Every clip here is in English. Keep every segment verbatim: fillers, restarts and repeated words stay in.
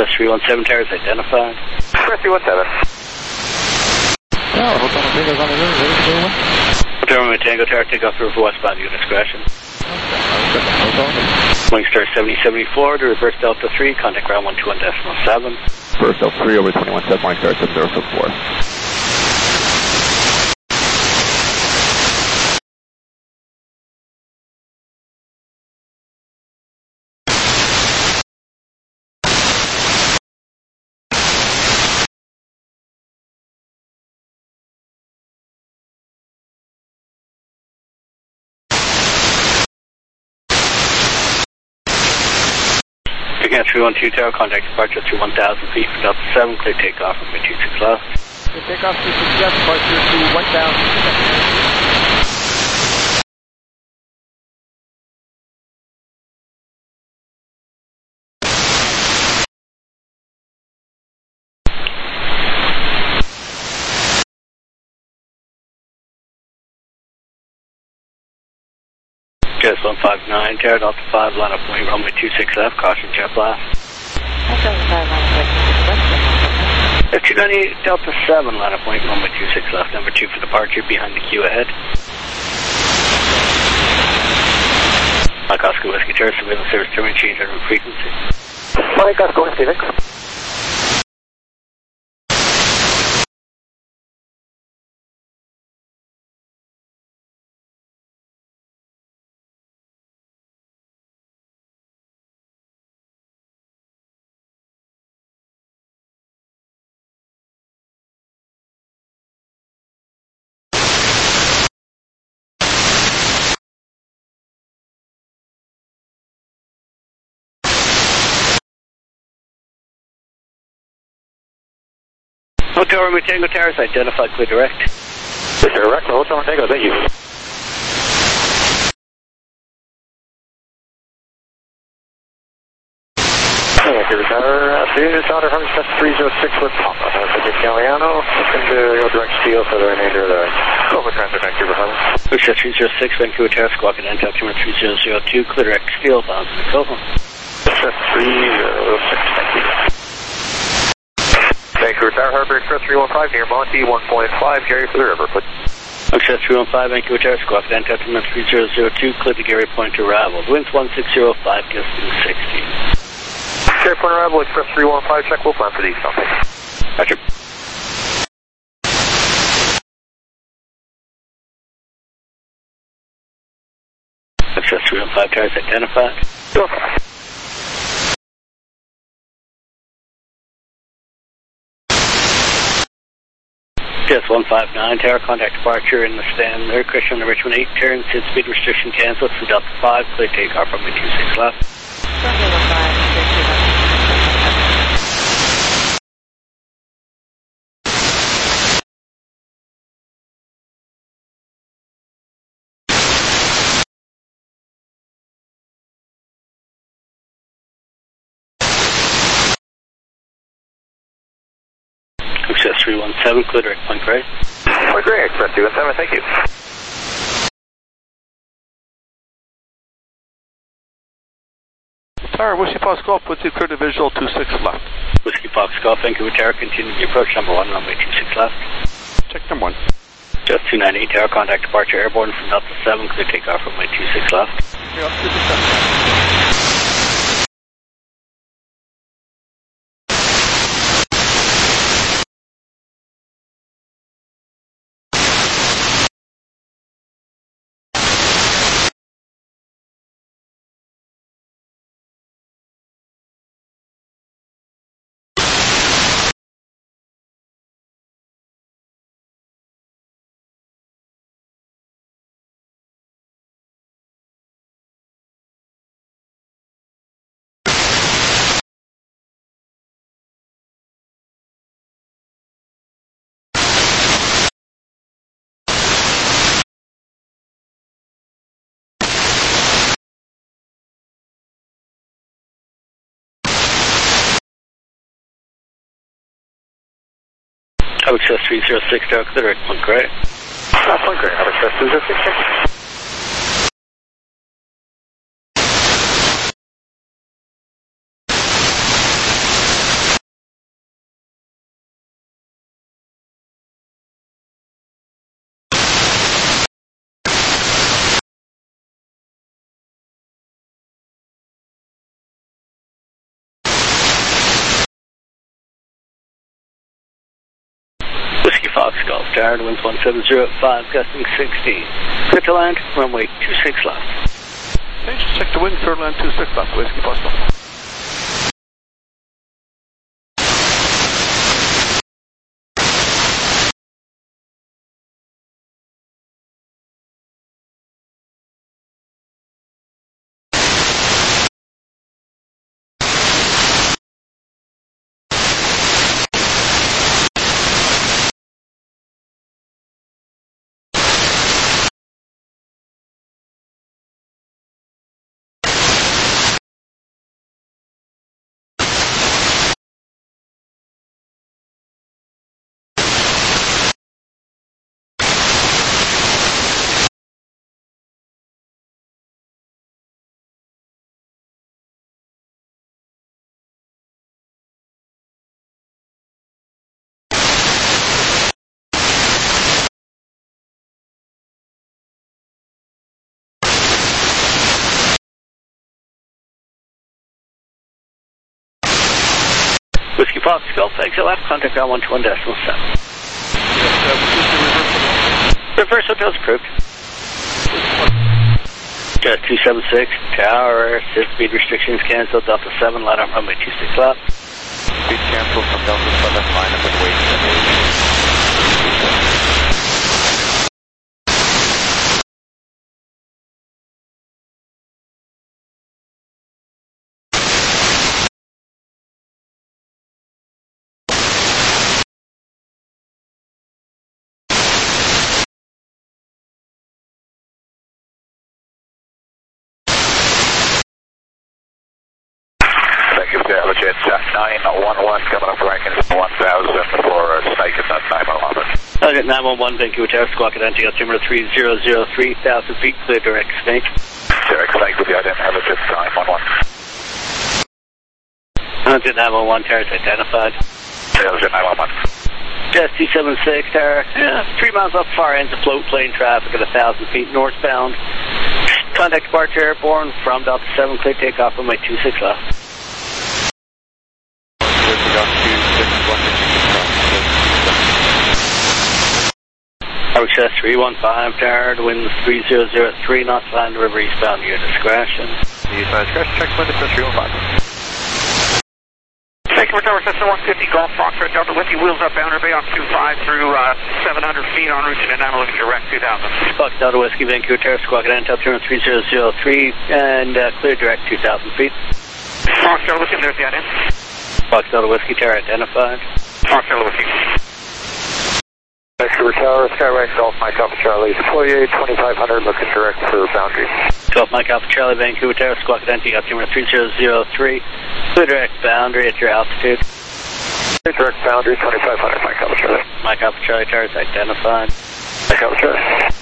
Access three one seven towers identified. three one seven. Yeah, Hotel Tango's on the room, ready to go in? Hotel Tango Tower, take off the river westbound, your discretion. Wing star seventy seventy-four to reverse Delta three, contact ground one two one decimal seven. Reverse Delta three over twenty-one seven, wing star seven zero seven four. Again, three one two tower, contact departure through one thousand feet for Delta seven, clear takeoff from two six left. Clear takeoff two six left, departure to one thousand. Jazz one five nine, tower Delta five, line up wing runway two six left, caution jet blast. two ninety-eight Delta seven, line up wing runway two six left, number two for departure, behind the queue ahead. Mike Oscar Whiskey Tower, surveillance service terminal, change on frequency. Mike Oscar Whiskey, thanks. Hotel Romeo Tango Towers, identified, clear direct. Clear direct, Hotel Romeo Tango, thank you. Thank you, Tower. Afternoon, Tower, one three zero six with Papa. That's Galliano. Looking to go direct steel for the remainder of the over transfer. Thank you, Brahma. Lucia three zero six, Vancouver Tower, squawk at Intel Timber three zero zero two, clear direct steel, bound to the Coven. three zero six, thank you. Vancouver Tower, Harbor Express three one five near Monty, one point five, Gary for the river, please. Access three one five, Vancouver Tower, squawk at Intel Timber three zero zero two, clear to Gary Point arrival. Winds one six zero five, gets to sixty. Gary Point arrival, Express three one five, check, we'll plan for the east, okay. Roger. Access three one five, towers identified. Go. Yes, one five nine, tower, contact departure in the stand there, Christian, the Richmond eight, turn, sit speed restriction cancelled from Delta five, clear takeoff from two six left. Access three one seven, clear direct Point Grey. Point Grey, Express three one seven, thank you. Tower, Whiskey Fox Golf, puts you clear to visual two six left. Whiskey Fox Golf, Vancouver Tower, continue the approach number one, runway two six left. Check number one. Just two ninety-eight, tower, contact departure airborne from Delta seven, clear takeoff runway two six left. You're up to the seven. Access three zero six, tower, clear direct Point Grey. Uh, Point Grey, Access three zero six, thank you. Fox Golf Tower, winds one seven zero at five, gusting sixteen. Clear to land, runway two six left. Okay, just check the wind, clear to land two six left, Whiskey Fox Golf. Whiskey Fox Golf, exit left, contact ground one two one decimal seven. Reverse hotel's approved. Just two seven six, tower, speed restrictions canceled, Delta seven, line up runway two six left. Speed canceled from Delta seven, line up and wait. nine one one coming up ranking one thousand for Snake at nine one one. Target nine one one, Vancouver Tower, squawk at anti altimeter three zero zero three thousand feet, clear direct Snake. Direct Snake with the identified at nine one one. Hunter nine one one, tower is identified. Sales at nine one one. Just two seven six, tower, yeah, three miles off far ends of float plane traffic at one thousand feet northbound. Contact departure airborne from Delta seven, clear takeoff runway two six left. Access three one five, tower, winds three zero zero three knots, land river eastbound, your discretion. Eastbound discretion, check wind at three one five. Thank you for tower system one fifty, Golf Foxtrot, Delta Whiskey, wheels up, boundary bay on two five through uh, seven hundred feet en route to Nanaimo, looking direct two thousand. Fox Delta Whiskey, Vancouver Tower, squawk at anti altimeter three zero zero three, and uh, clear direct two thousand feet. Fox Delta Whiskey, there's the ident. Fox Delta Whiskey, tower identified. Fox Delta Whiskey. Vancouver Tower, Skyrank Golf Mike Alpha Charlie, Fourier twenty-five hundred, looking direct for boundary. Golf Mike Alpha Charlie, Vancouver Tower, squawk at anti altimeter three zero zero three, clear direct boundary at your altitude. Direct boundary, twenty-five hundred, Mike Alpha Charlie. Mike Alpha Charlie, tower is identified. Mike Alpha Charlie.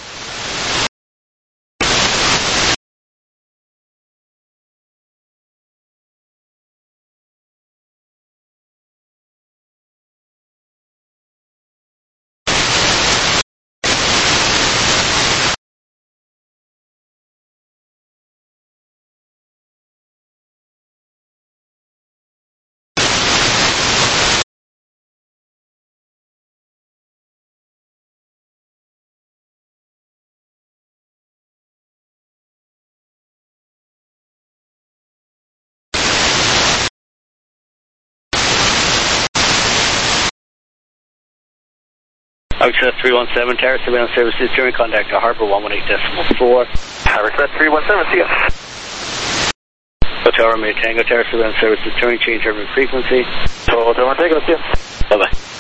Access three one seven, tower, surveillance services, during contact to Harbor one one eight decimal four. Access three one seven, see ya. Hotel Romeo Tango, tower, surveillance services, during change urban frequency. Hotel Romeo Tango, see ya. Bye-bye.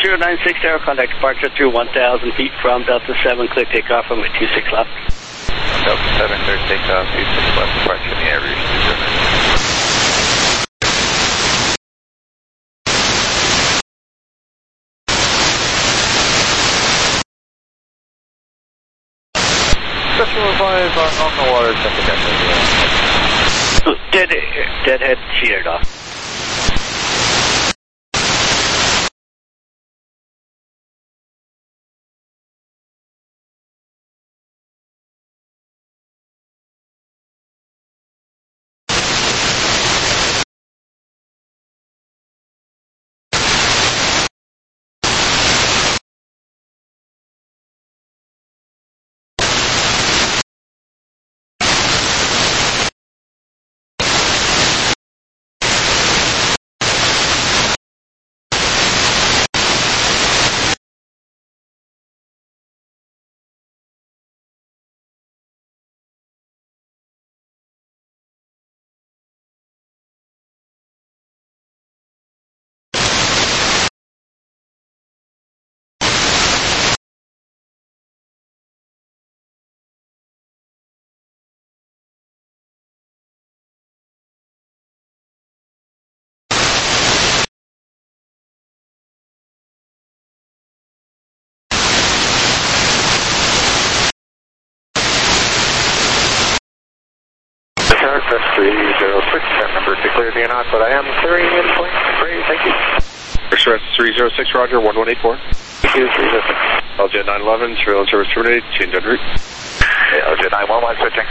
zero nine six Tower, contact departure through one thousand feet from Delta seven, clear takeoff from two six left. Delta seven, clear takeoff, two six left, departure in the air, reach two zero nine. Special advise on, on the water, Dead, deadhead, sheared off. three zero six, that number declared the knock, but I am clearing in point. Great, thank you. Express three zero six, Roger, one one eight four. Thank you, three zero six. L J nine eleven, surveillance service terminated, change en route. Yeah, L J nine one one, switching.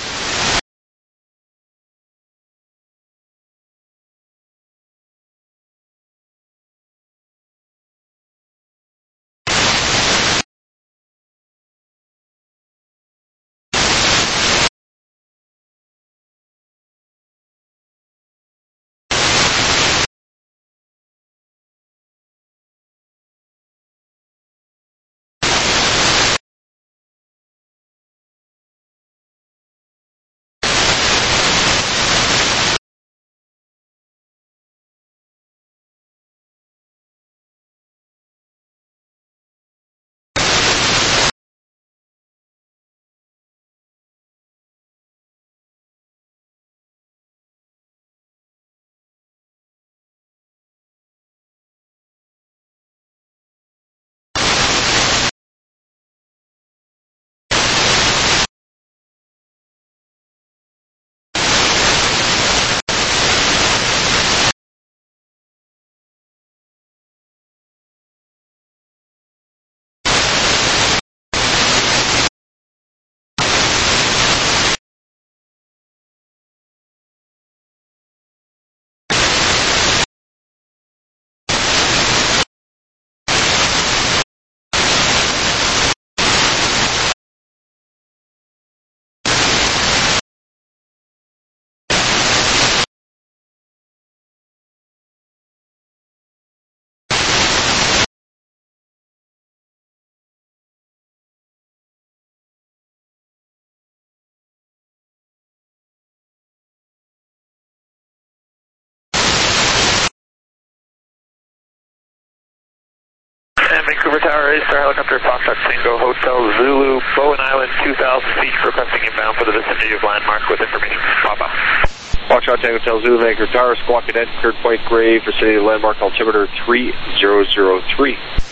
And Vancouver Tower, A-Star Helicopter, Foxtrot Tango, Hotel Zulu, Bowen Island, two thousand feet, requesting inbound for the vicinity of landmark with information. Papa. Foxtrot Tango, Hotel Zulu, Vancouver Tower, Squawk Cadet, cleared Point Grey, vicinity of landmark, altimeter three zero zero three.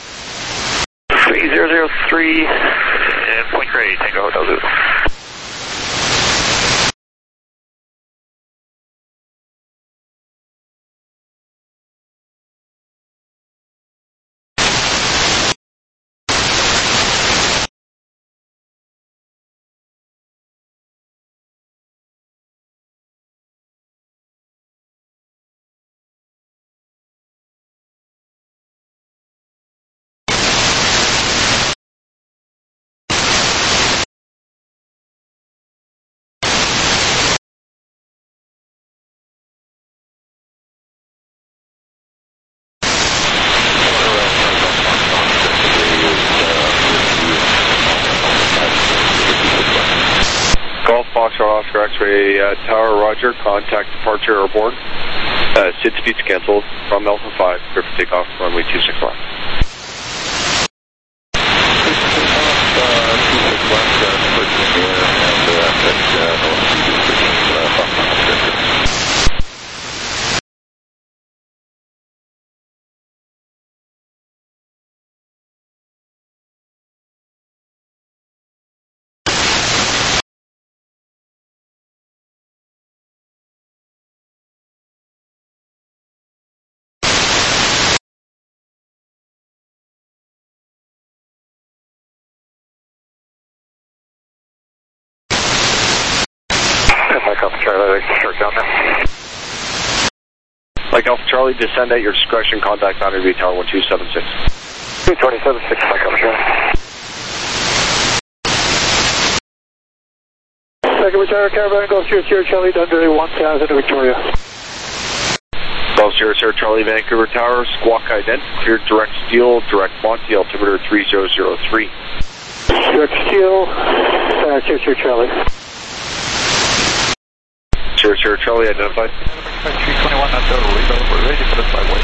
three zero zero three, and Point Grey, Tango, Hotel Zulu. Golf Foxtrot Oscar X-ray uh, Tower, Roger, contact departure airborne. Uh, Sid speed's canceled from Alpha five, clear for takeoff, runway two six left. Mike Alpha Charlie, short down there. Mike Alpha Charlie, descend at your discretion, contact Boundary Bay Tower one two seven six. two twenty-seven six, Mike Alpha Charlie. Second Retire Caravan, Golf Sierra Sierra Charlie, Dundee one thousand Victoria. Golf Sierra Sierra Charlie, Vancouver Tower, squawk ident, cleared direct steel, direct Monty, altimeter three zero zero three. Direct steel, uh, Sierra Sierra Charlie. Sierra Sierra Charlie, identified. three twenty-one, not total, we're ready for the flight.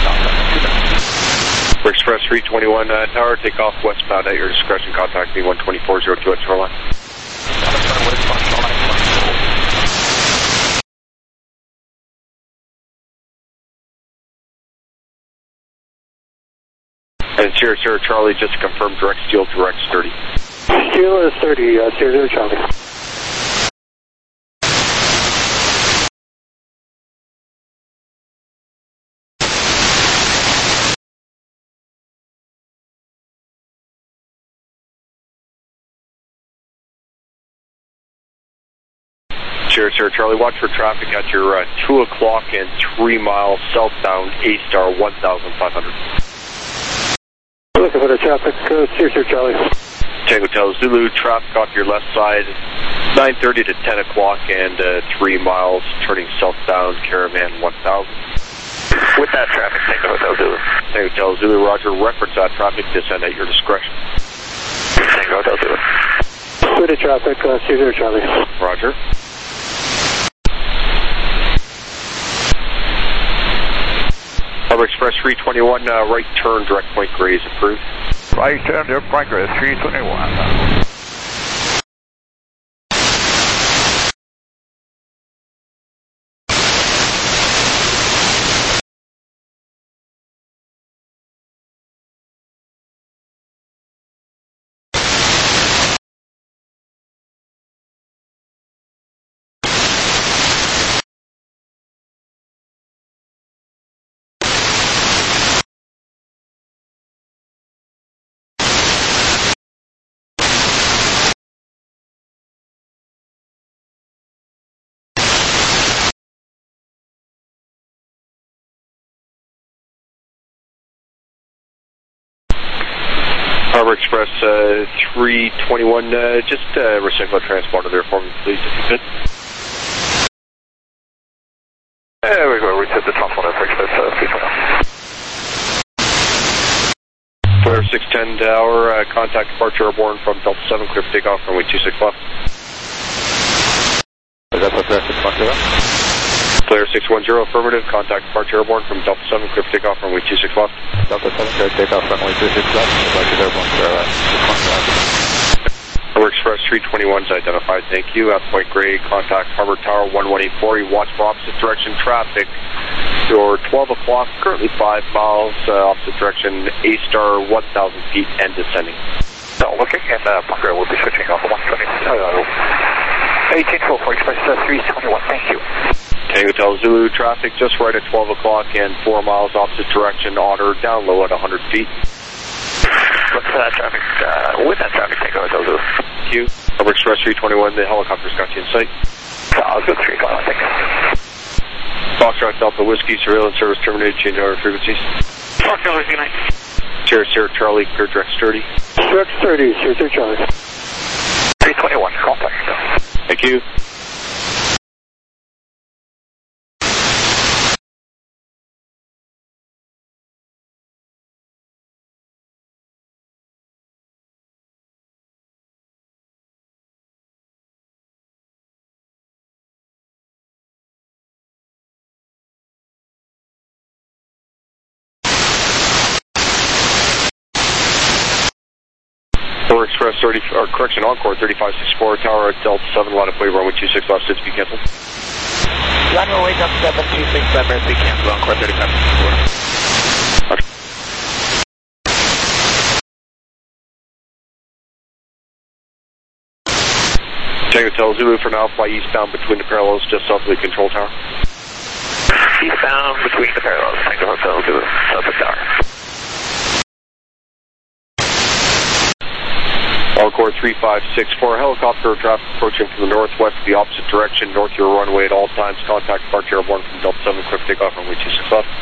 For Express three twenty-one uh, Tower, take off westbound at your discretion, contact me one twenty-four zero two at shoreline. And Sierra Sierra Charlie, just to confirm, direct steel, direct thirty. Steel is thirty, uh, Sierra Sierra Charlie. Sierra Sierra Charlie, watch for traffic at your uh, two o'clock and three miles southbound A-Star one thousand five hundred. Looking for the traffic, uh, Sierra Sierra Charlie. Tango Hotel Zulu, traffic off your left side, nine thirty to ten o'clock and uh, three miles, turning southbound, Caravan one thousand. With that traffic, Tango Hotel Zulu. Tango Hotel Zulu, roger, reference that traffic, descend at your discretion. Tango Hotel Zulu. With the traffic, uh, Sierra Sierra Charlie. Roger. Harbor Express three twenty-one, uh, right turn, direct point gray is approved. Right turn, direct point gray, three twenty-one. Harbor Express uh, three twenty-one, uh, just uh, recycle a transponder there for me, please, if you could. There we go, reset the transponder for Express uh, three twenty-one. Flare six ten Tower, uh, contact departure airborne from Delta seven, clear for takeoff, runway two six left. Is that Flare six one zero? Flare six one zero, affirmative, contact departure airborne from Delta seven, clear for takeoff, runway two six left. Delta seven, clear takeoff, runway two six left. Departure airborne, clear uh, six one zero. Harbor Express three twenty-one is identified, thank you. At Point Grey, contact Harbor Tower one one eight four, you watch for opposite direction traffic. Your twelve o'clock, currently five miles, uh, opposite direction, A-Star one thousand feet and descending. No, looking, and uh, Point Grey will be switching off one twenty. Uh, eighteen four for Express uh, three twenty-one, thank you. Tango Hotel Zulu, traffic just right at twelve o'clock and four miles opposite direction, Otter down low at one hundred feet. Look for that traffic, uh, with that traffic, Tango Hotel Zulu. Thank you. Harbor Express three twenty-one, the helicopter's got you in sight. I'll go three twenty-one, thank you. Foxtrot Delta Whiskey, surveillance service terminated, change order frequencies. Foxtrot Whiskey nine. Sierra Sierra Charlie, clear direct thirty. Direct thirty, Sierra Sierra Charlie. three twenty-one, contact. Thank you. We're Express thirty, or correction, Encore thirty-five sixty-four, tower at Delta seven, line up way, runway two six left, six, be canceled. Runway Delta seven, two six left, be canceled, Encore thirty-five sixty-four. Tango Hotel Zulu for now, fly eastbound between the parallels just south of the control tower. Eastbound between the parallels, Tango Hotel Zulu, south of the tower. Encore three five six four, helicopter traffic approaching from the northwest, the opposite direction, north your runway at all times. Contact departure airborne from Delta seven, quick takeoff, runway two six left.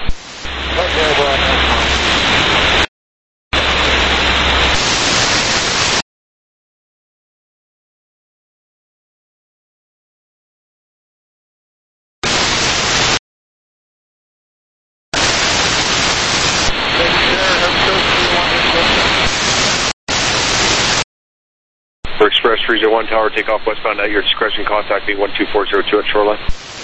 For Express three zero one, tower, takeoff westbound at your discretion. Contact me one two four zero two at shoreline.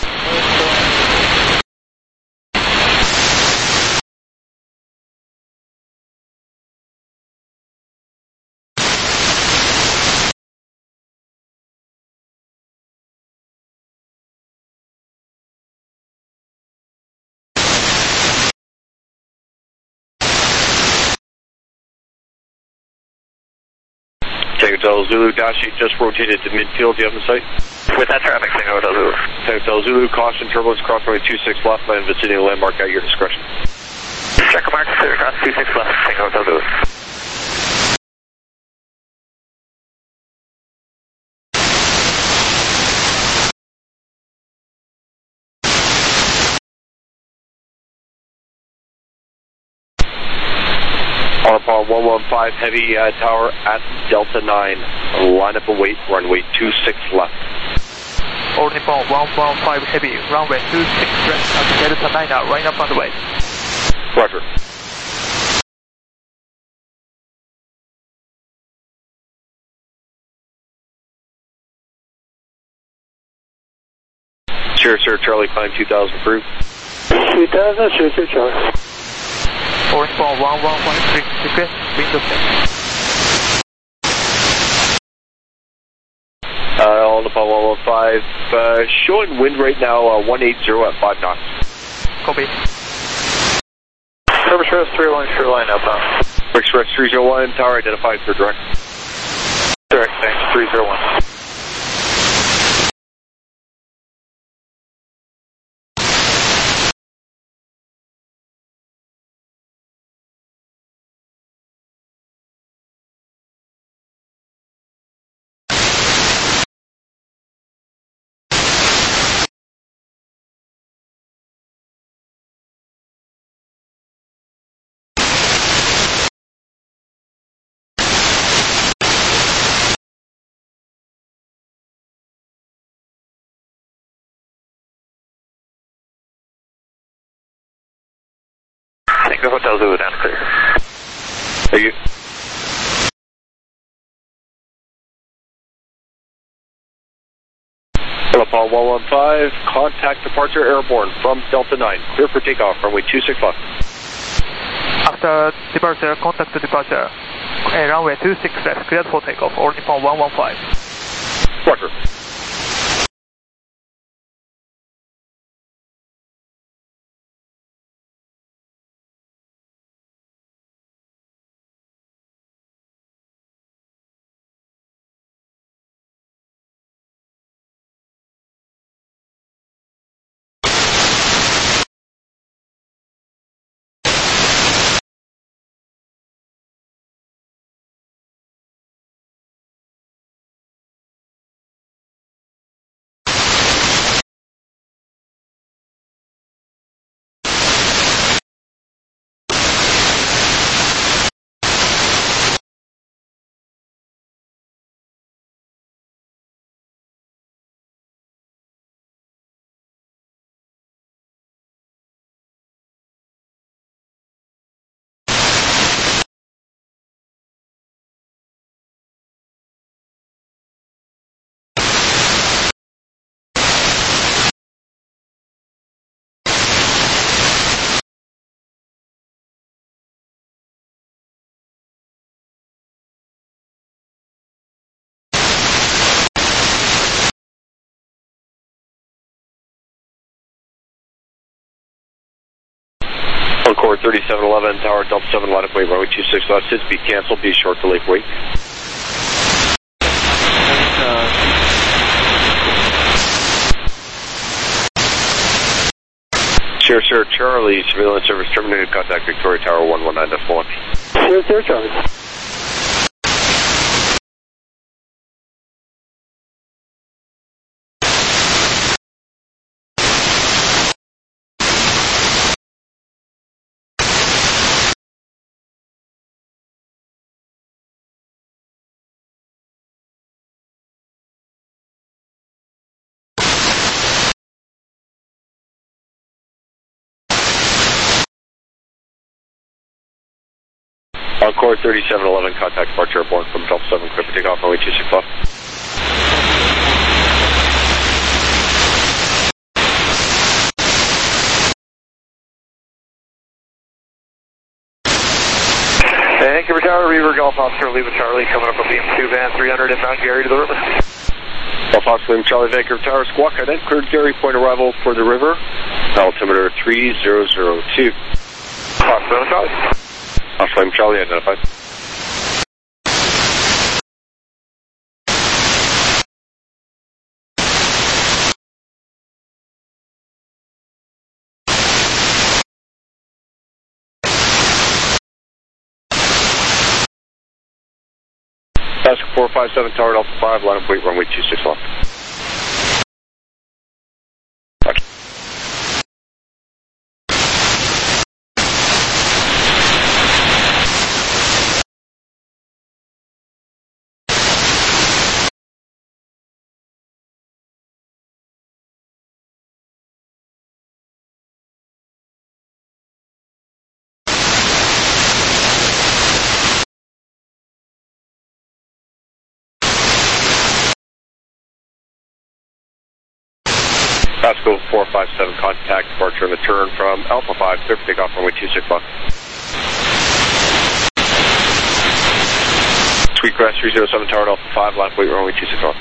Tango Hotel Zulu, Dash eight just rotated to midfield. Do you have the sight? With that traffic, Tango Hotel Zulu. Tango Hotel Zulu, caution, turbulence, cross runway two six left, land vicinity landmark at your discretion. Check mark, clear cross two six left, Tango Hotel Zulu. On upon one one five, heavy uh, tower at Delta nine. Line up and wait, runway two six left. Order Nippon one one five heavy, runway two six left at Delta nine now, line up on the way. Roger. Sure, sir, Charlie, climb two thousand approved. two thousand, sure, sir, Charlie. Orange Ball one one one three, request window set. Uh, on upon one one five, uh, showing wind right now, uh, one eighty at five knots. Copy. Service Express three one, shoreline outbound. Express three zero one, tower identified for direct. Direct, thanks, three zero one. Tango Hotel Zulu down clear. Thank you. Upon one one five, contact departure airborne from Delta nine. Clear for takeoff, runway two six left. After departure, contact departure. Uh, runway two six left, cleared for takeoff. Order Nippon one one five. Roger. Encore thirty-seven eleven, Tower Delta seven, line up weight, runway two six left, should be canceled, be short to Lake Wake. Sure, sir, Charlie, surveillance service terminated, contact Victoria Tower one one nine F one. Sure, sir, Charlie. Encore thirty-seven eleven, contact departure airborne from Delta seven, clear for takeoff, runway two six left. Vancouver Tower, Reaver, Golf Oscar, Lima Charlie, coming up with B M two van three hundred in Mount Gary to the river. Golf Oscar, Lima Charlie, Vancouver Tower, squawk, ident, cleared Gary, point arrival for the river, altimeter three zero zero two. Oscar, Charlie. Oscar, Lima Charlie, identified. Task four five seven, Tower Delta five, line up weight, runway two six left. Roger. Pasco four five seven, contact departure on the turn from Alpha five, clear for takeoff, runway two six left. Sweetgrass three zero seven, Tower Alpha five, line weight, runway two six left.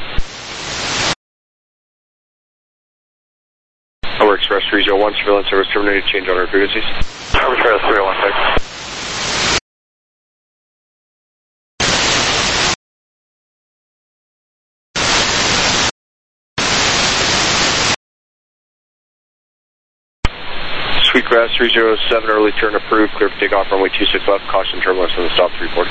Tower Express three zero one, surveillance service terminated, change on our frequencies. Tower Express three oh one, thanks. Sweetgrass three zero seven, early turn approved, clear for takeoff, runway two six left, caution turbulence on the stop three forty.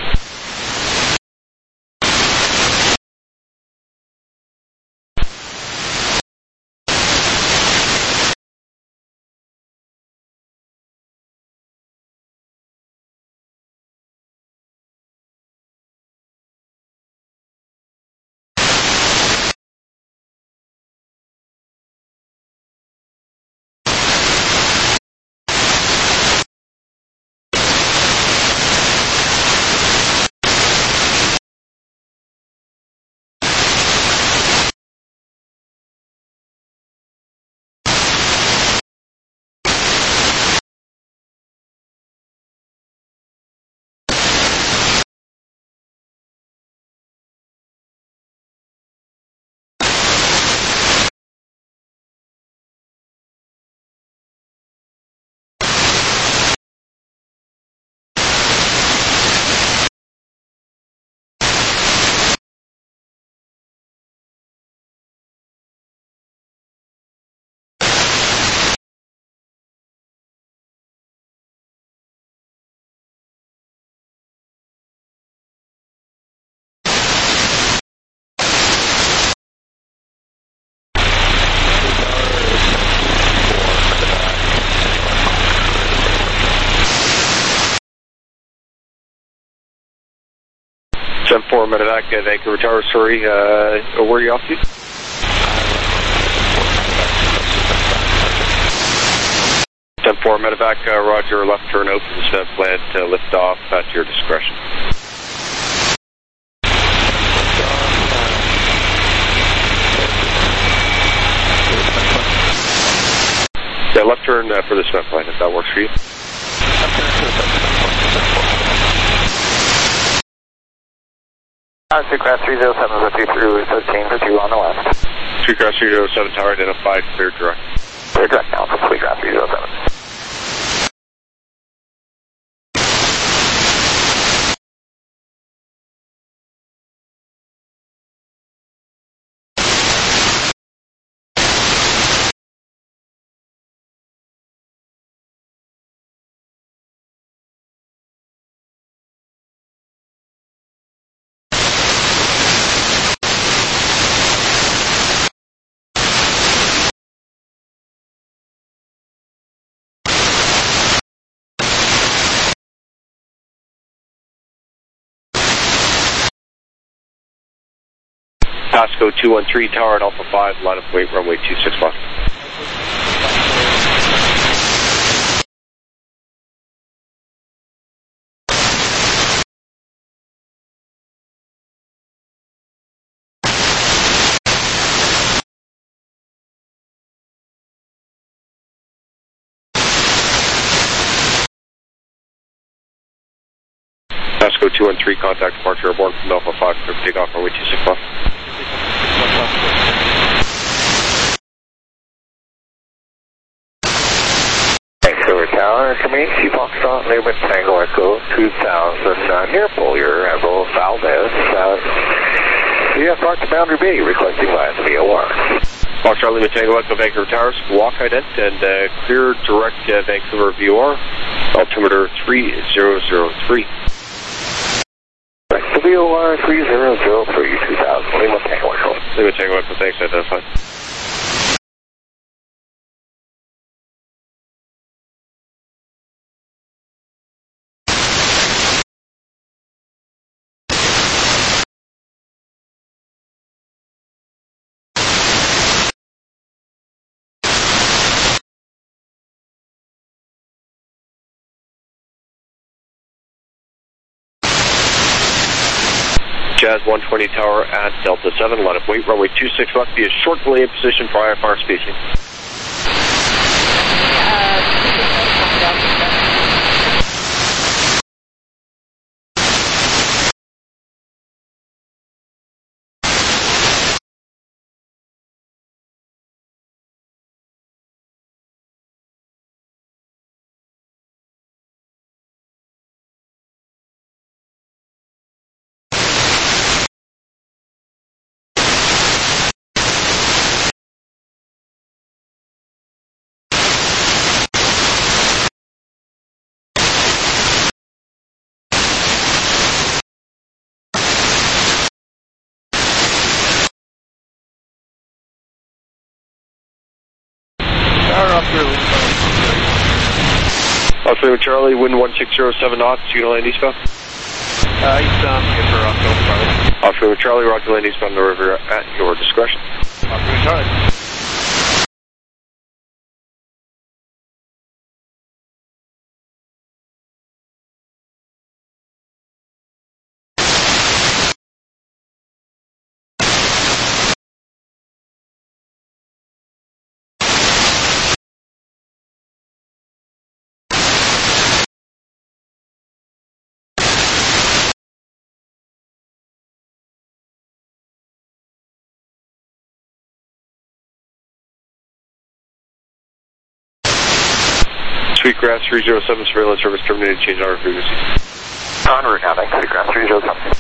seven four Medevac, uh, Vancouver Tower, sorry, uh, where are you off to? ten four Medevac, uh, roger, left turn open, set plan to lift off at your discretion. Yeah, left turn uh, for the cement plane, if that works for you. Sweetgrass three zero seven, with you through thirteen for two on the left. Sweetgrass three zero seven, tower identified, clear direct. Clear direct now for Sweetgrass three zero seven. Pasco two one three Tower at Alpha five, line of weight, runway two six left. Pasco two one three, contact departure airborne from Alpha five, clear for takeoff, runway two six left. Vancouver Tower, Comanche Foxtrot, Lima Tango Echo two thousand, uh, near Polier, Admiral Valdez, uh, you have parked to Boundary Bay, requesting last V O R. Foxtrot, Lima Tango Echo, Vancouver Tower, squawk ident, and uh, clear direct uh, Vancouver V O R, altimeter three zero zero three. The V O R three zero zero three, two thousand, Lima Tango Echo. Lima Tango Echo, thanks, identified. Jazz one twenty Tower at Delta seven, line of weight, runway two six left, be a short delay in position for I F R spacing. Oscar Charlie, wind one six zero seven knots, you gonna land eastbound? Uh, eastbound, good for Oscar Charlie. Oscar Charlie, roger land eastbound the river at your discretion. Oscar Charlie. Sweetgrass three zero seven, surveillance service terminated, change on frequency. En route now, thanks, Sweetgrass three zero seven.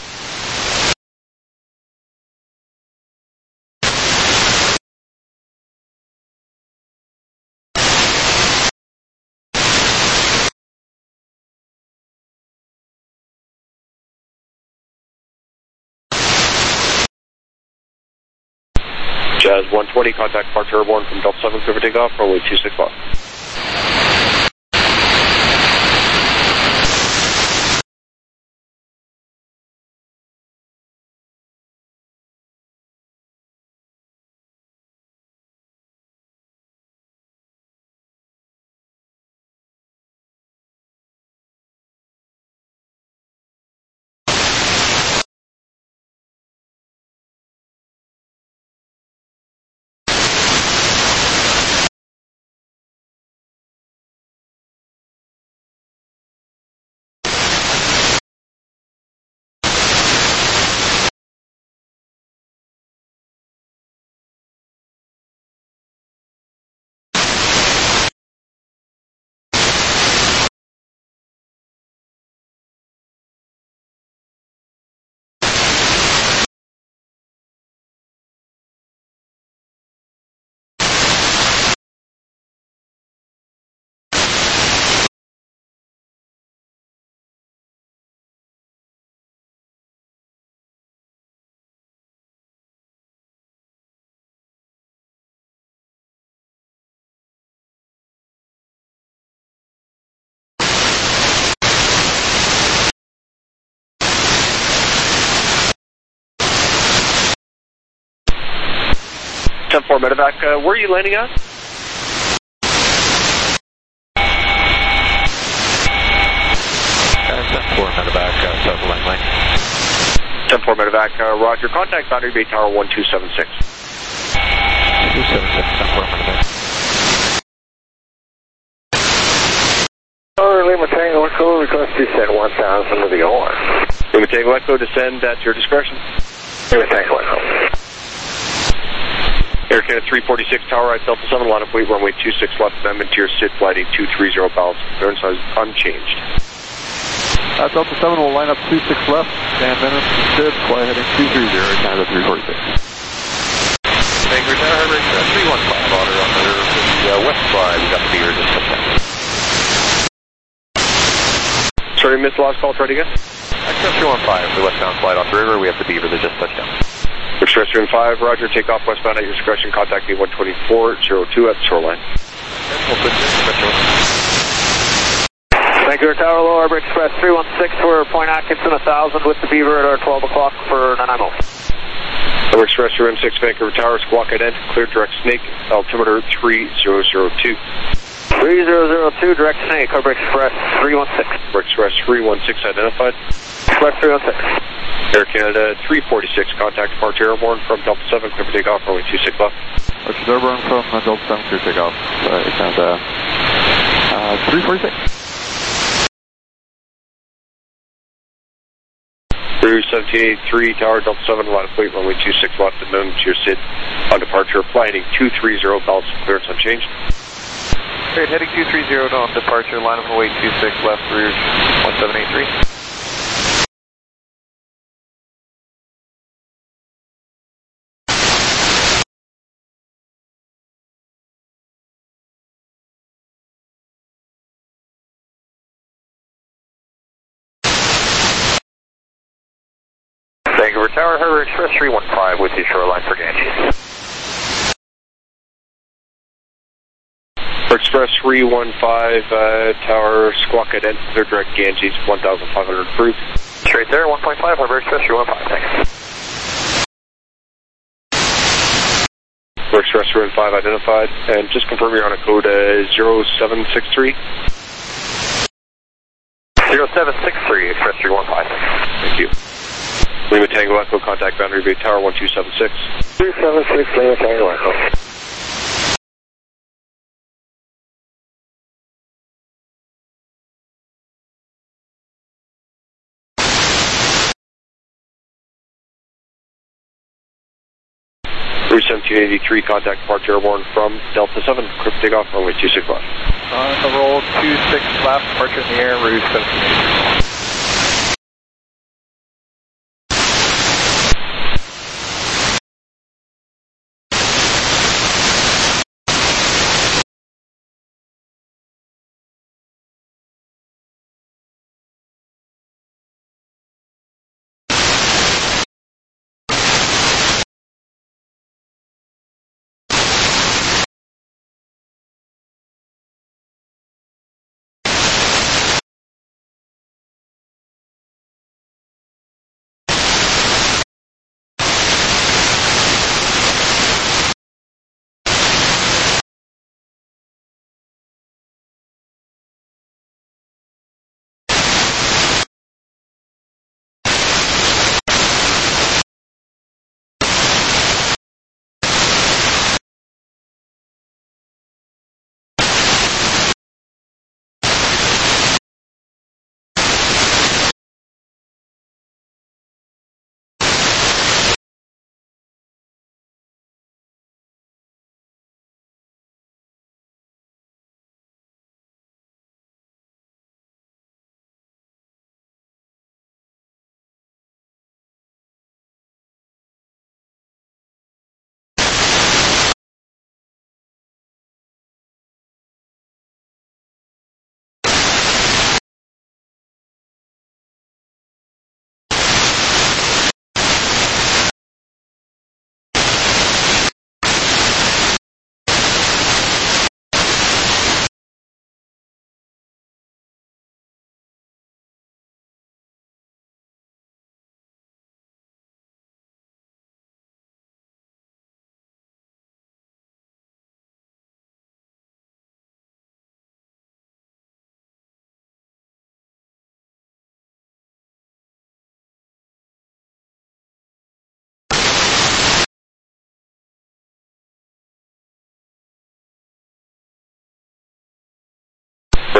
Jazz one twenty, contact departure airborne from Delta seven, clear for takeoff, runway two six left. ten four medevac, uh, where are you landing at? ten four medevac, uh, south of Langley. ten four medevac, uh, roger. Contact Boundary Bay Tower one two seven six. two seven six, ten four medevac. Tower Lima Tango Echo, request descent one thousand to the O R. Lima Tango Echo, descend at your discretion. Lima Tango Echo. Air Canada three forty-six Tower at Delta seven, line of weight, runway two six left, amendment to your S I D, flight eight two three zero, balance clearance size unchanged. Uh, Delta seven will line up two six left, and then S I D, fly heading two three zero, Canada three forty-six. Vancouver Tower, Harbor Express three one five, order on the uh, west side, we got the beer just come down. Sorry, missed the last call, try it again. Express three one five, the westbound flight off the river, we have the Beaver that just touched down. Express three one five, roger, take off westbound at your discretion, contact me one twenty-four zero two at the shoreline. Vancouver Tower, Low Harbor Express three one six, we're Point Atkinson one thousand with the Beaver at our twelve o'clock for Nanaimo. Harbor Express three one six, Vancouver Tower, squawk ident, clear direct snake, altimeter three zero zero two. three zero zero two, direct snake, Harbor Express three one six. Harbor Express three one six identified. Express three one six. Air Canada three forty-six, contact departure airborne from Delta seven, clear for takeoff, runway two six left. Archer's airborne from uh, Delta seven, clear takeoff, uh, Canada uh, three forty-six. Cruise seventeen eighty-three, Tower Delta seven, line of weight, runway two six left, amendment to your S I D on departure, flight heading two three zero, balance clearance unchanged. Great, heading two three zero, no departure, line of weight two six left, Rouge one seven eight three. Vancouver Tower, Harbor Express three one five with you, shoreline for Ganges. Express three one five, uh, Tower, squawk ident, clear direct Ganges, one thousand five hundred approved. Straight there, one point five, Harbor Express three one five, thanks. Harbor Express three one five identified, and just confirm you're on a code uh, zero seven six three. zero seven six three, Express three one five. Thank you. Lima Tango Echo, contact Boundary Bay Tower one two seven six. two seven six, Lima Tango Echo. Cruise seventeen eighty-three, contact departure airborne from Delta seven, clear for takeoff, runway two six left. On the roll, two six left, departure in the air, Rouge seventeen eighty-three.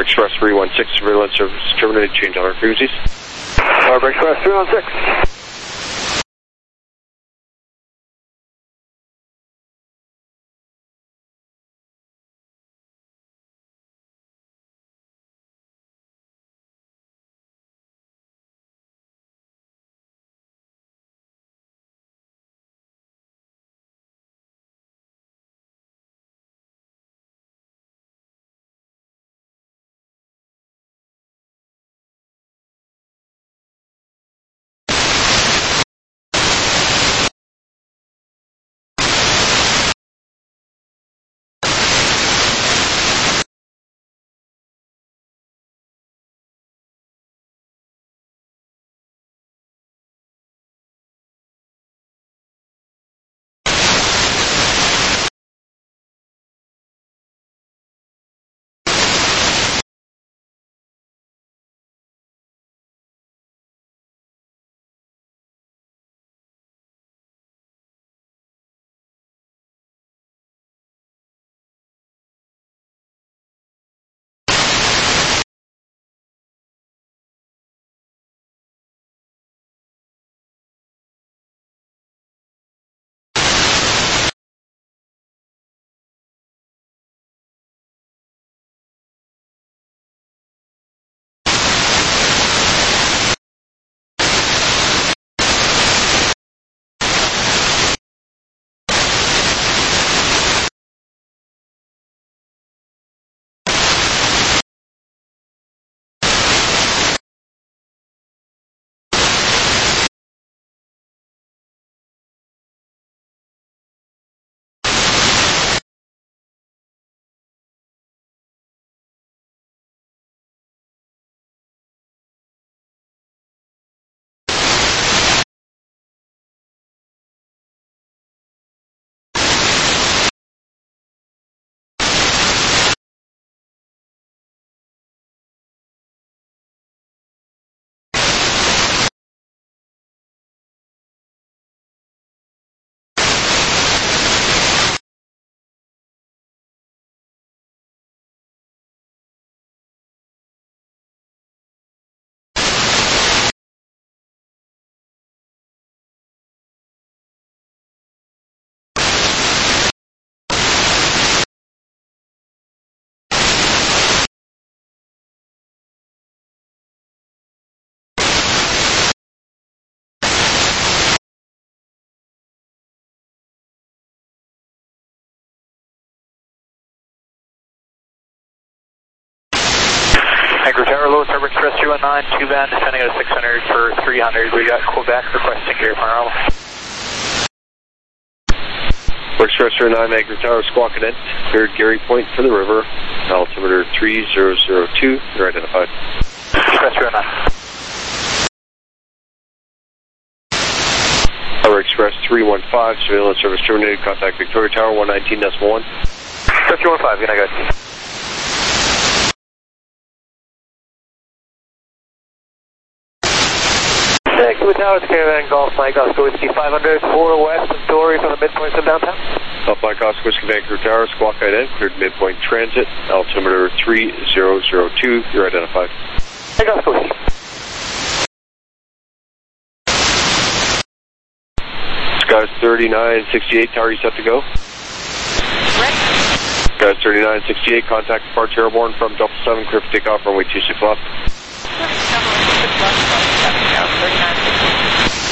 Express three one six, surveillance service terminated, change on our frequencies. Harbor Express three one six. Anchor Tower, Lowest Harbor Express three one nine, two band, descending at six hundred for three hundred. We got Quebec requesting Gary Parnell. Express three nine, Anchor Tower, squawking in. Cleared Gary Point for the river. Altimeter three zero zero two, you're identified. Express three one nine. Tower Express three one five, surveillance service terminated, contact Victoria Tower one nineteen decimal one. Express three one five, good night guys. Next to the Towers, Caravan Golf, Mike Oscar Whiskey five hundred, four west of Dory from the midpoint of downtown. South Mike Oscar Whiskey Vancouver Tower, squawk in, cleared midpoint transit, altimeter three zero zero two, you're identified. Mike Oscar Whiskey. Skies thirty-nine sixty-eight, tower, you set to go? Ready. Skies thirty-nine sixty-eight, contact departure airborne from Delta seven, clear for takeoff, runway two six left. thirty-nine.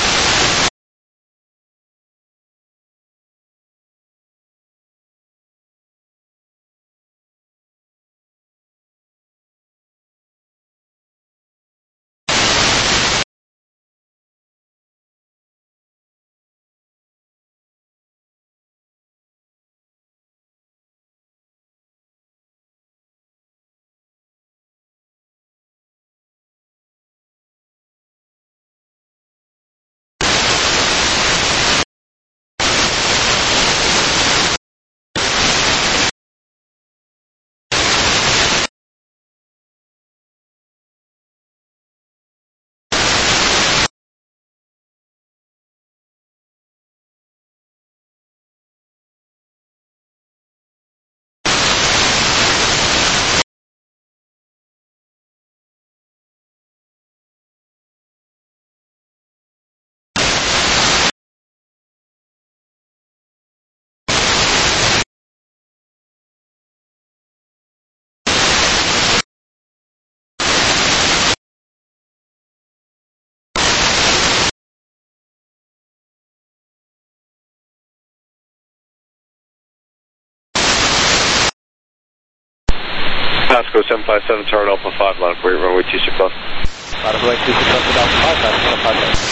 Oscar seven five seven, Tower Alpha five, line up for your runway two six left. Line up runway two six left, Alpha five, line up five left.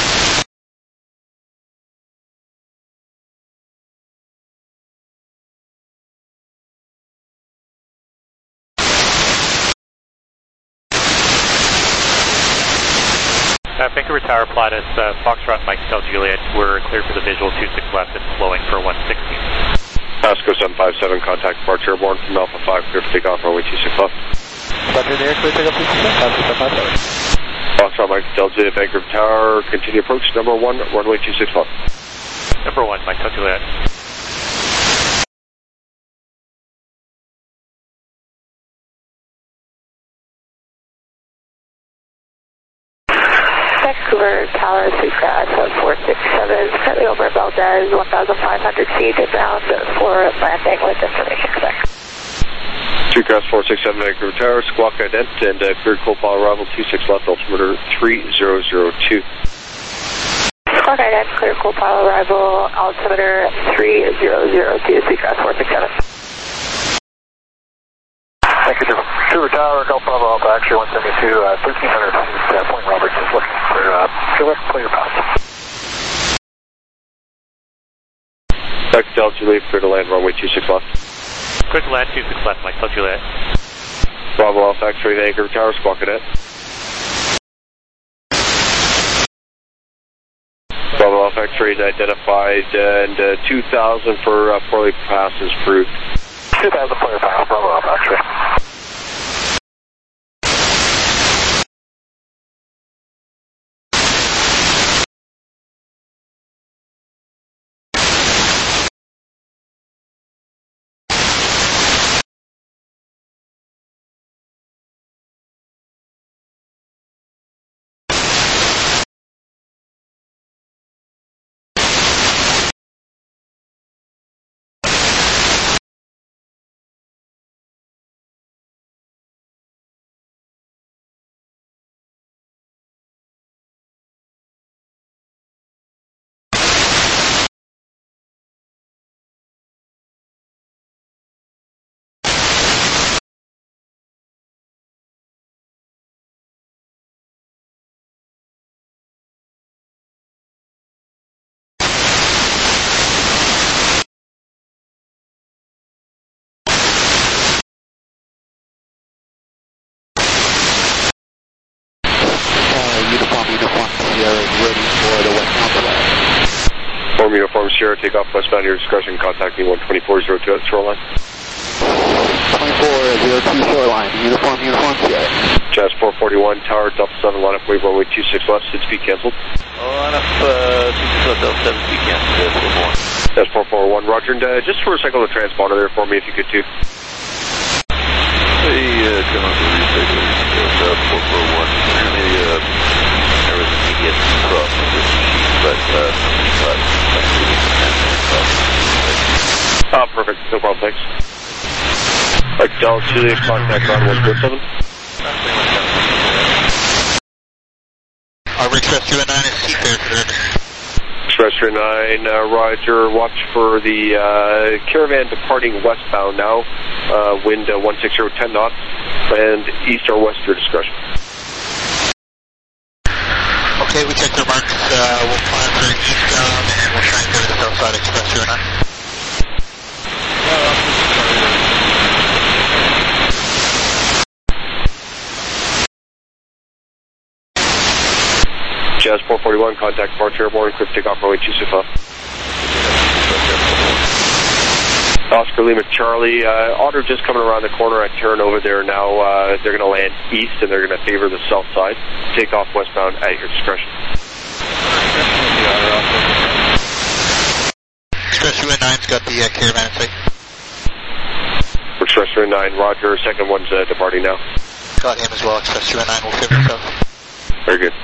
Uh, Vancouver Tower, Pilatus, uh, Foxtrot, Mike Del Juliet, we're clear for the visual two six left and flowing for one sixty. Oscar seven five seven, contact departure airborne from Alpha five, clear for takeoff, runway two six left. Roger, in the air, clear takeoff two six left, Oscar seven five seven. Foxtrot, Mike Del Juliet, Vancouver Tower, continue approach, number one, runway two six left. Number one, Mike Del Juliet. Vancouver Tower, Sucras, four six seven, currently over Valdez, one thousand five hundred feet, inbound for landing with information expect. Sucras four six seven, Vancouver Tower, squawk ident, and uh, cleared co-pilot arrival two six left, altimeter three zero zero two. Squawk ident, clear co-pilot arrival, altimeter three zero zero two, Sucras four six seven. Thank you, Vancouver Tower, Golf Bravo Alpha, actually one seventy-two, uh, thirteen hundred feet, uh, Point Roberts is looking for, uh, clear, clear path. Mike Del Juliet, clear to land, runway two six left. Clear to land, two six left, Mike Del Juliet. Bravo Alpha X-ray, Vancouver Tower, squawk cadet. Bravo Alpha X-ray identified, and uh, two thousand for uh, poorly passed is approved. two thousand player pass, Bravo Alpha X-ray. Uniform, Uniform Sierra, take off westbound, your discretion, contact me one twenty-four zero two at shoreline. twenty-four zero two shoreline, Uniform, Uniform Sierra. Jazz four forty-one, Tower, Delta seven, line up, wave runway two six left, six speed canceled. Line up, uh, two six left, Delta seven, speed canceled, Jazz four forty-one, Roger, and uh, just for a cycle the transponder there for me if you could too. Hey, uh, come on, Delta four forty-one, apparently, uh, there was an immediate cross on this sheet, but, uh, but, Ah, perfect, no problem, thanks. Alright, Del Juliet, contact on one four seven. Our Express two nine is seafair service. Express two nine, uh, Roger, watch for the uh, caravan departing westbound now, uh, wind uh, one six zero, ten knots, and east or west your discretion. Okay, we checked their marks, uh, we'll plan for eastbound and we'll try and go to the south side Express two nine. Jazz four forty-one, contact departure airborne, quick takeoff runway two six left. Oscar Lima Charlie, uh, Otter just coming around the corner at turn over there now. Uh, they're going to land east and they're going to favor the south side. Take off westbound at your discretion. Express two nine's got the uh, caravan in sight. Express two nine, Roger. Second one's uh, departing now. Got him as well. Express two nine will favor the south. Very good.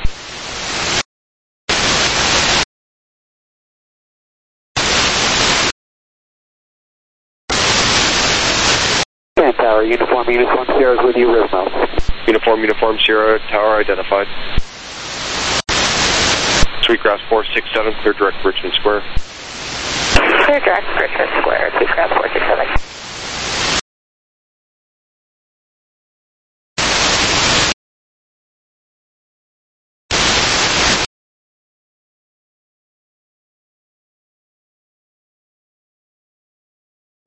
Tower, Uniform, Uniform Sierra is with you, Rismo. Uniform, Uniform Sierra, Tower identified. Sweetgrass four six seven, clear direct Richmond Square. Clear direct Richmond Square, Sweetgrass four six seven.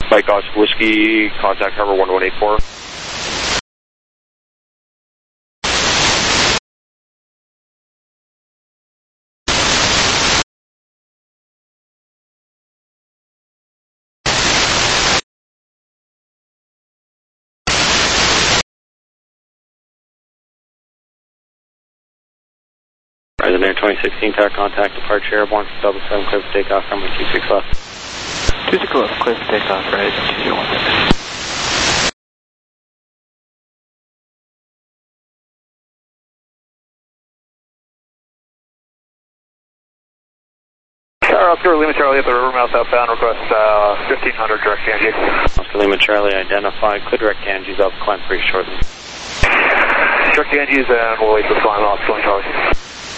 Mike Oscar Whiskey, contact Harbor one one eight four. Ryanair twenty sixteen, tower contact, departure airborne, Delta seven, clear for takeoff, runway two six left. two six left, clear for takeoff, right, two zero one six. Tower Oscar Lima Charlie at the river mouth outbound, request uh, fifteen hundred direct Angie. Oscar Lima Charlie identified, could direct Angie's up, climb pretty shortly. Direct Angie's and we'll wait for the climb off, Lima Charlie.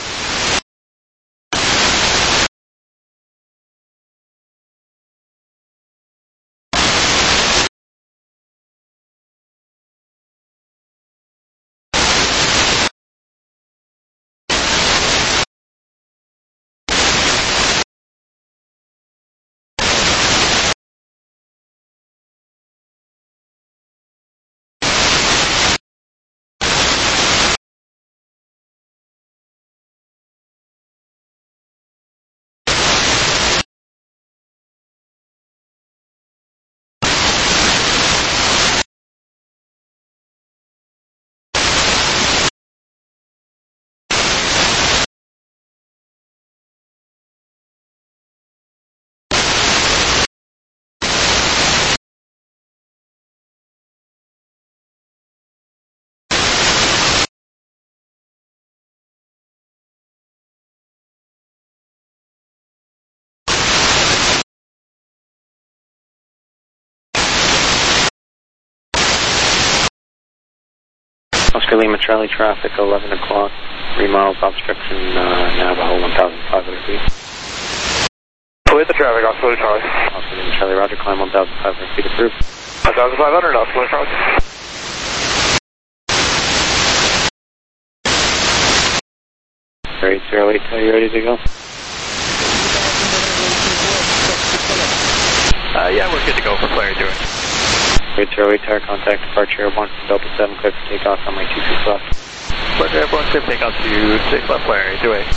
Oscar Lima Charlie traffic, eleven o'clock, three miles obstruction, uh, Navajo, one thousand five hundred feet. Clear the traffic, Oscar Lima Charlie. Oscar Lima Charlie, roger, climb one thousand five hundred feet approved. one thousand five hundred, Oscar Lima Charlie. Great, zero eight, are you ready to go? Uh, yeah, we're good to go for flare doing. Great, zero eight, tower contact, departure airborne, Delta seven, clear for takeoff, runway two six left. Departure airborne, clear for takeoff to six left, flare, do it.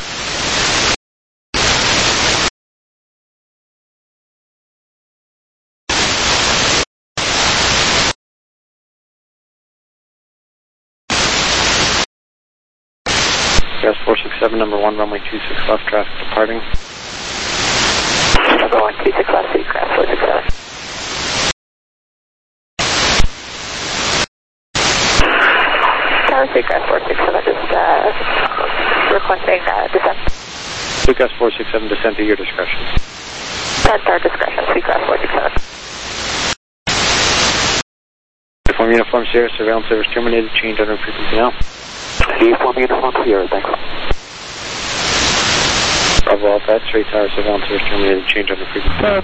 Gas four six seven, number one, runway two six left, traffic departing. Number one, two six left, Seacraft four six seven. Tower Seacraft four six seven, just uh, requesting uh, descent. Lucas four six seven, descent at your discretion. That's our discretion, Seacraft four six seven. Uniform Uniform Sierra, surveillance service terminated, change under frequency now. Uniform Uniform Sierra, thanks. Bravo Alpha, straight tower, surveillance service terminated, change under frequency now.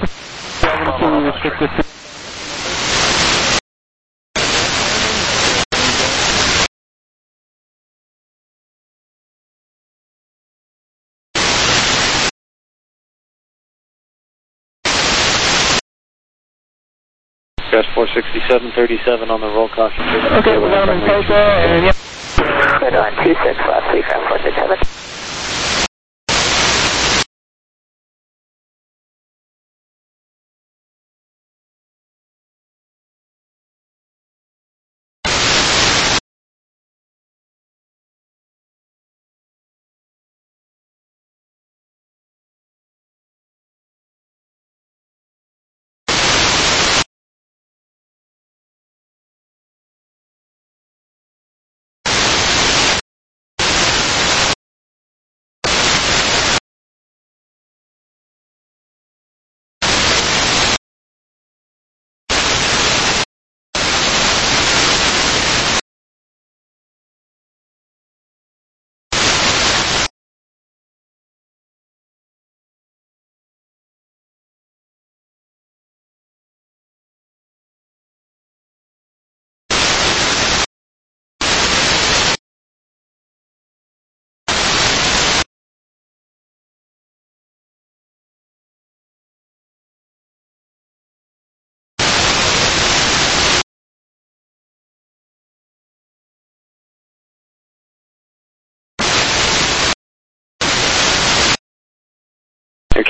Gas four sixty-seven thirty-seven on the roll caution. Okay, we're down in Tulsa, and yep. Good on, two six left, Seacraft four six seven.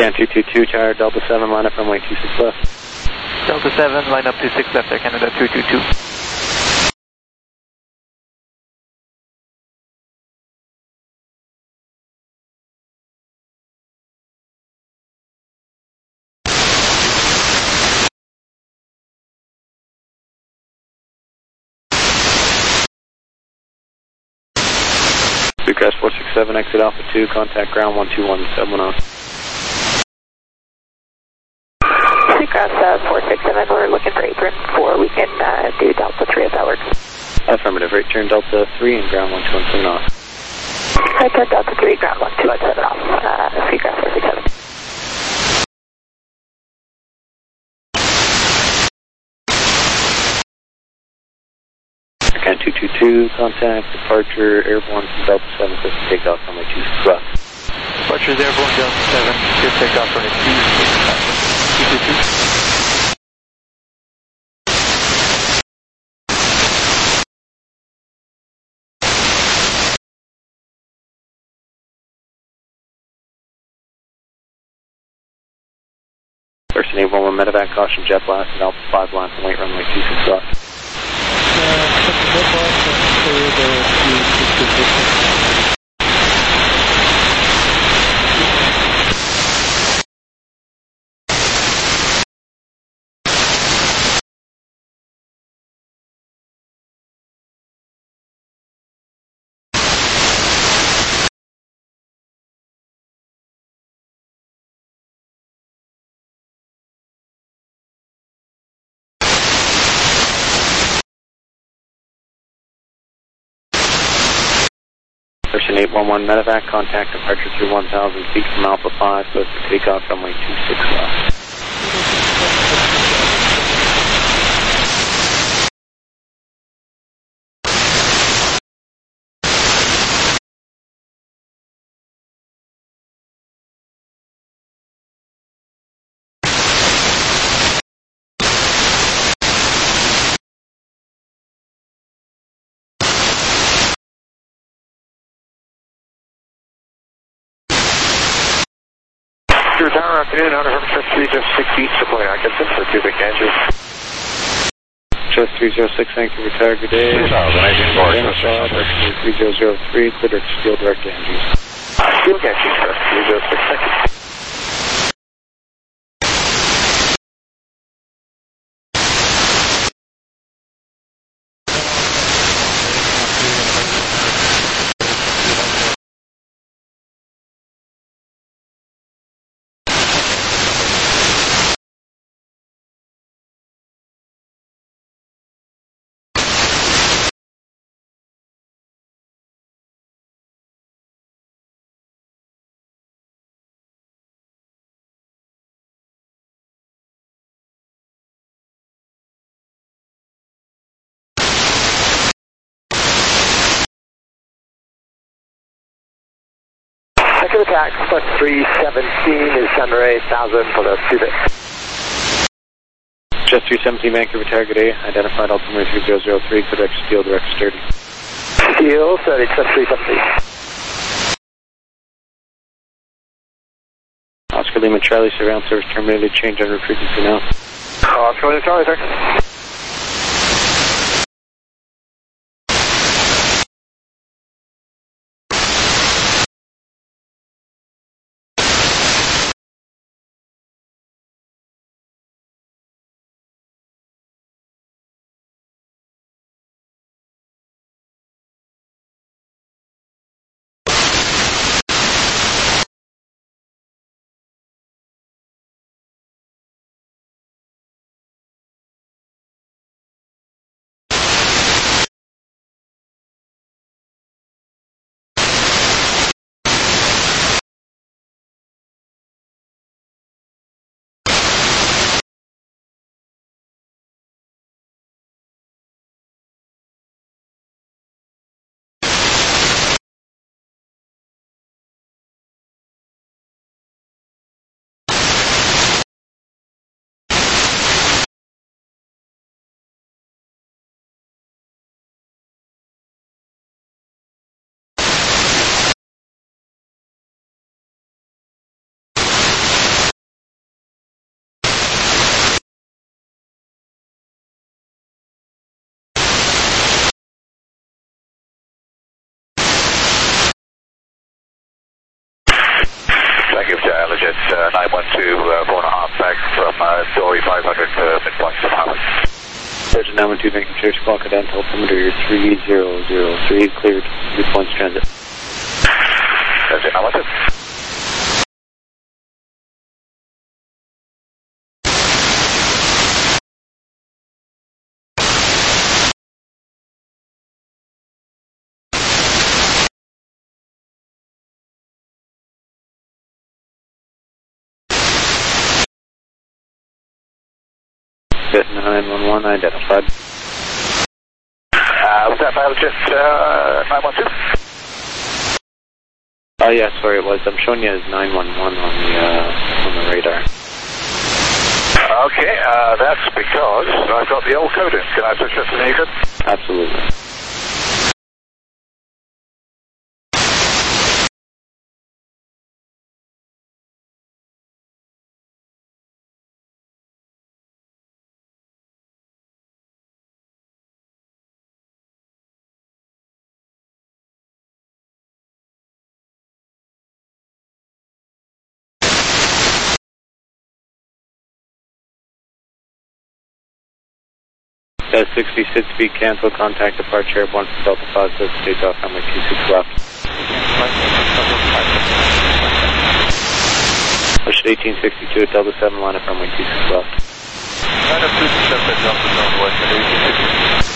Can two two two, Tower Delta seven, line up runway two six left. Delta seven, line up two six left, Air Canada two two two. Bluecrest four six seven, exit Alpha two, contact ground one two one seven one zero. Bluecrest uh, four six seven, we're looking for apron four. We can uh, do Delta three if that works. Affirmative, right turn Delta three and ground one two one seven off. Right turn Delta three, ground one two one seven off. Uh, Bluecrest four six seven. Can two two two, contact departure airborne from Delta seven, clear for takeoff on my two six left. Departure is airborne Delta seven, clear takeoff on a two six left. two two two. First and eight one one medevac, caution jet blast at Alpha five, line from late runway two six left. Person eight one one medevac, contact departure through one thousand feet from Alpha five, clear for takeoff runway two six left. Tower, afternoon, Hunter Herman three zero six east, deploying Atkinson for cubic Andrews. Just three zero six, thank you, retire, good day. three zero zero three, clear to steel direct Andrews. Steel Andrews, sir, three zero six, thank you. Second attack, Foot three seventeen is Sunray one thousand for the Cubic. Just three seventeen, Vancouver Tower, good day. Identified altimeter three zero zero three, Quebec Steel, direct sturdy. Steel, thirty, three seventeen. Oscar Lima Charlie, surveillance service terminated, change on route frequency now. Oscar Lima Charlie, sir. five hundred to mid-flight to Highway. Virgin nine one two, making sure to clock it down to altimeter three zero zero three, cleared, three points transit. Virgin nine one two. nine one one identified. Uh, was that Biojet uh, nine one two? Oh yeah, sorry, it was. I'm showing you as nine one one on the uh, on the radar. Okay, uh, that's because I've got the old code in. Can I switch this to the new code? Absolutely. Uh, sixty-six feet cancel, contact departure airborne from Delta five six, takeoff runway two six left. Push eighteen sixty-two at Delta seven, line up runway two six left. Line up two six left at Delta seven, west at eighteen sixty-two.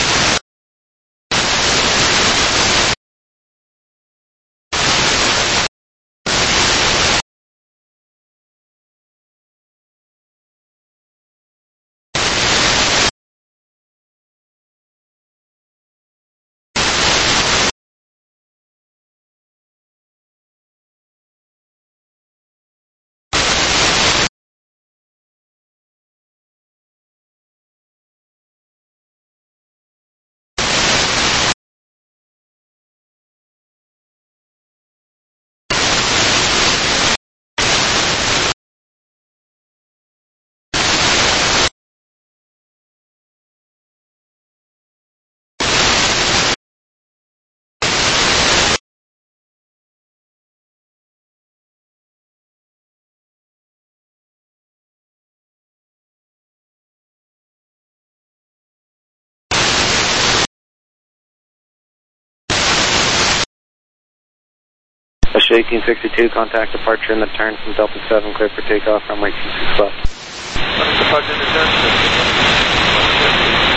Push eighteen sixty-two, contact departure in the turn from Delta seven, clear for takeoff, runway two six left. Departure in the turn.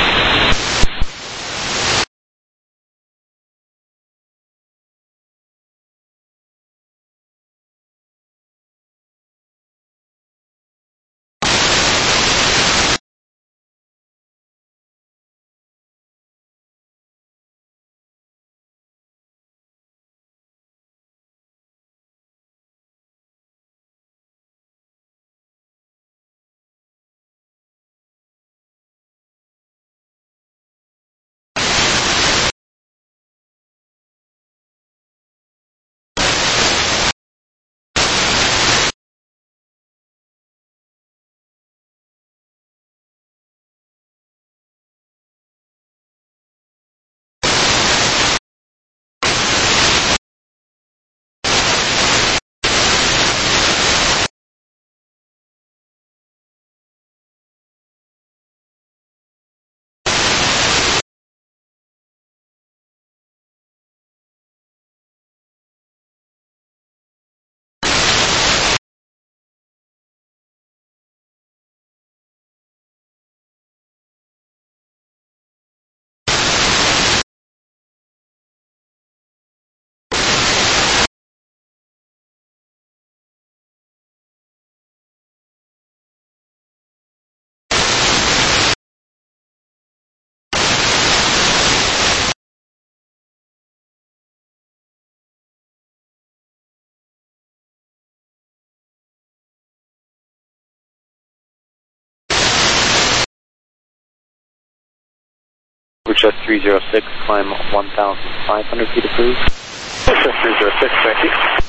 Chest three zero six, climb one thousand five hundred feet approved. Chest three zero six, thank you.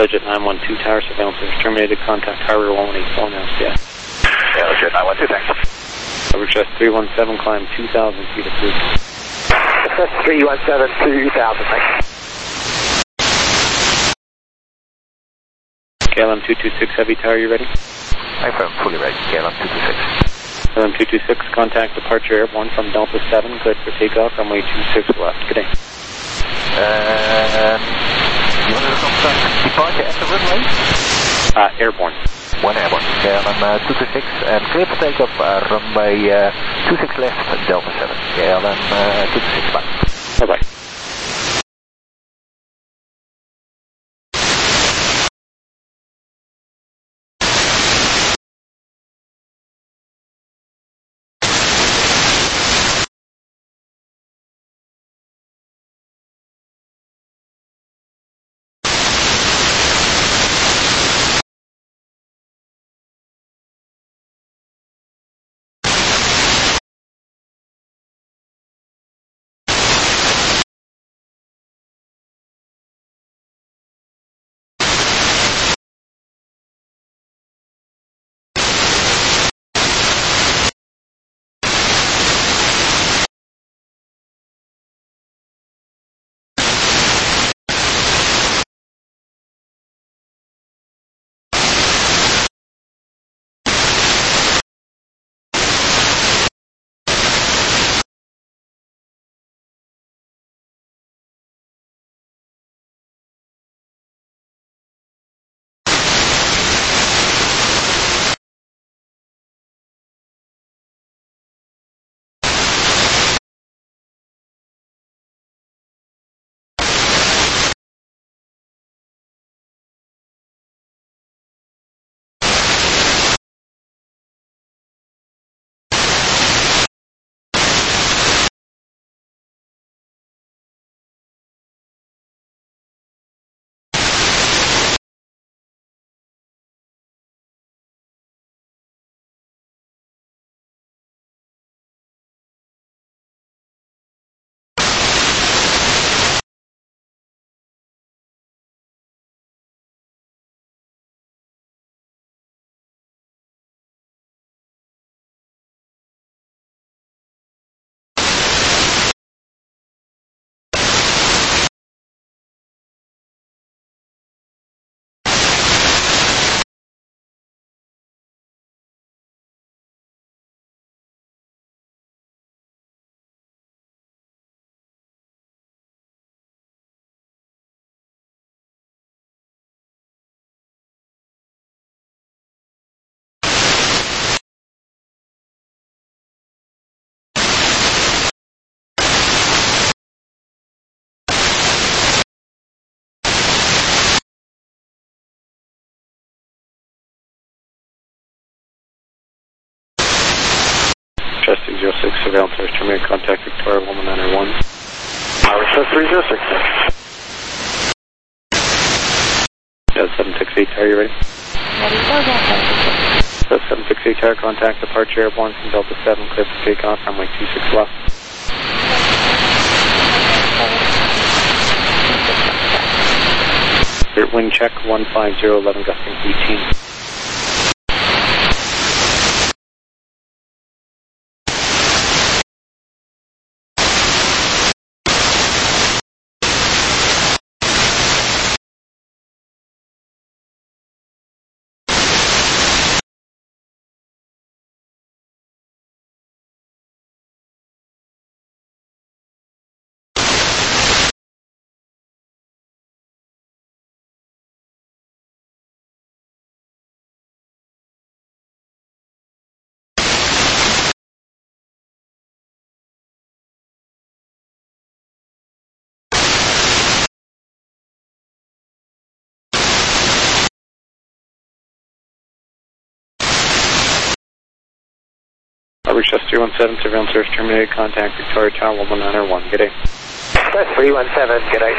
Leggett nine one two tower surveillance is terminated. Contact Harbor one one eight four now, yeah. Yeah, Leggett nine one two, thanks. Coverage Crest three one seven, climb two thousand feet approved. Crest three one seven, two thousand, thanks. K L M two two six Heavy Tower, you ready? I'm fully ready, K L M two two six. K L M two two six, contact departure airborne from Delta seven, cleared for takeoff, runway two six left. Good day. Uh, you want to contact departure at the runway? Uh, airborne. One airborne, K L M uh, two two six, and clear for takeoff, uh, runway uh, two six left, Delta seven, K L M uh, two two six, bye. Bye-bye. Trusting zero six, surveillance service terminated, contact Victoria one one nine one. Tower Crest three zero six. Yeah, seven six eight tower, you ready? Ready, go ahead. So seven six eight tower, contact departure airborne from Delta seven, clear for takeoff, runway two six left. Clear wind check one five zero, eleven gusting eighteen. Coverage Crest three one seven, surveillance service terminated, contact Victoria Tower one one nine one. Good day. Crest three one seven, good day.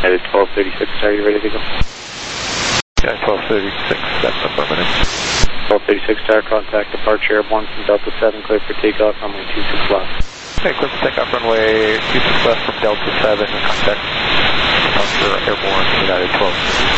United twelve thirty-six, are you ready to go? Yeah, twelve thirty-six, that's affirmative. twelve thirty-six, tower, contact departure airborne from Delta seven, clear for takeoff, runway two six left. Okay, clear for takeoff, runway two six left from Delta seven, contact departure airborne, United twelve.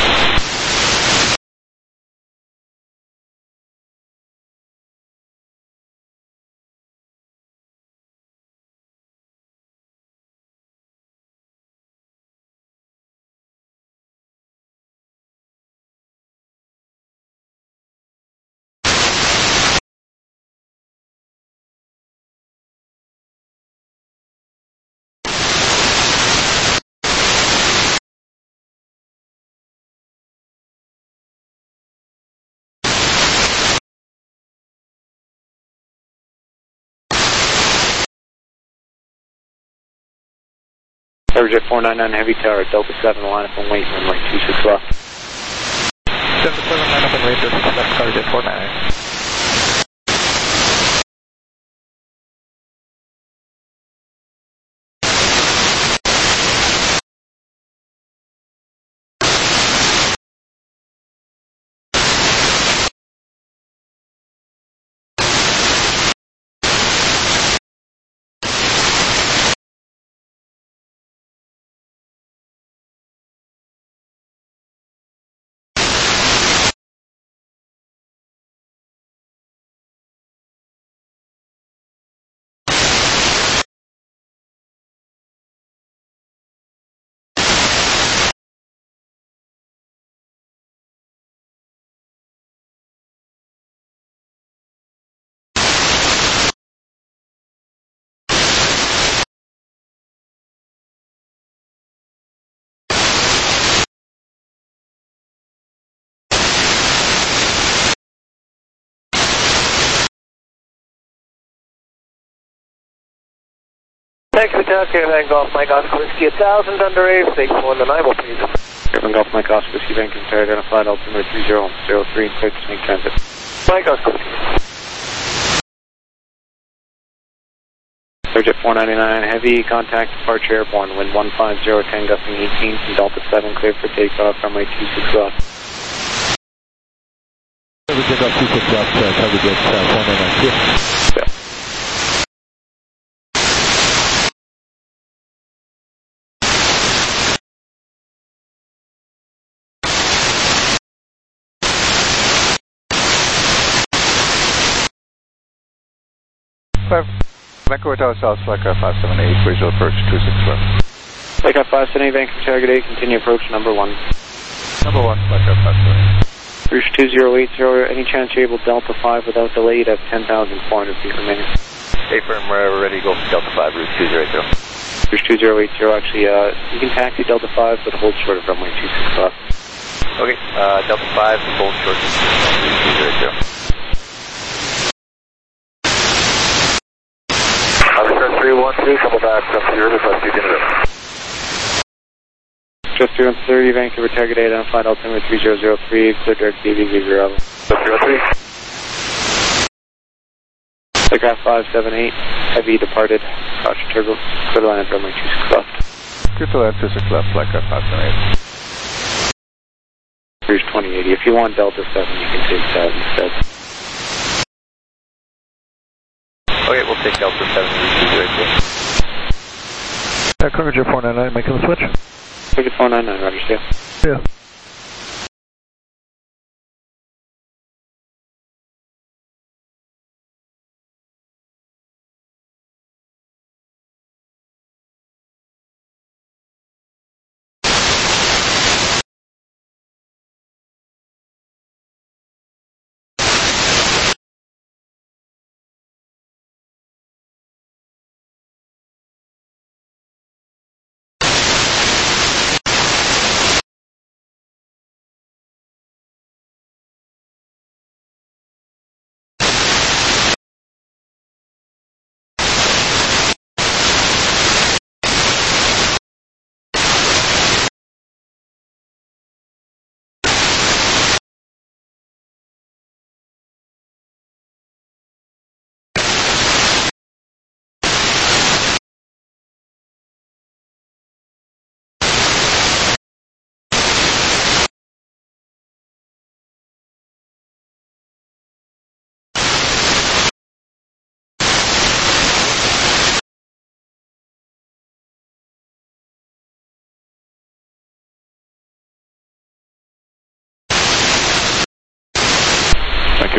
Jet four nine nine Heavy Tower, Delta seven, line up and wait, runway two six left. Delta seven, line up and wait, Delta seven left, Tower Jet four nine nine. Thanks for talking, Airman Golf Mike Oscar Whiskey one thousand under air, state one to nine, please. Airman Golf Mike Oscar Whiskey, Vancouver Tower, identified altimeter three zero zero three, cleared to make transit. Mike Oscar Whiskey. Jet four ninety-nine Heavy, contact departure airborne, wind one five zero, ten gusting eighteen from Delta seven, clear for takeoff, runway two six left. We take off two six left, uh, Tower Jet uh, four nine nine, clear. Yeah. Vancouver Tower South, Flight five seven eight, visual approach two six left. Flight five seven eight, Vancouver Target eight, continue approach number one. Number one, Flight five seven eight. Rouge two zero eight zero, any chance you're able Delta five without delay, you'd have ten thousand four hundred feet remaining. A firm, we're ready to go for Delta five, Rouge two zero eight zero. Rouge two zero eight zero, actually, uh, you can taxi Delta five, but hold short of runway two six left. Okay, uh, Delta five, hold short of Rouge two zero eight zero. Oscar three one two, couple back up here, request you can Just three one thirty, Vancouver Target eight, identified altimeter three zero zero three, clear direct D V zero. three one three. Aircraft five seven eight, Heavy departed, caution turbo, clear to line up runway two six left. Clear to line two six left, Flight five seven eight. Rouge twenty eighty, if you want Delta seven, you can take that instead. Okay, we'll take Delta seven, Rouge two zero eight zero. Uh, Coverage four nine nine, making the switch. Coverage four nine nine, Roger, yeah. Yeah.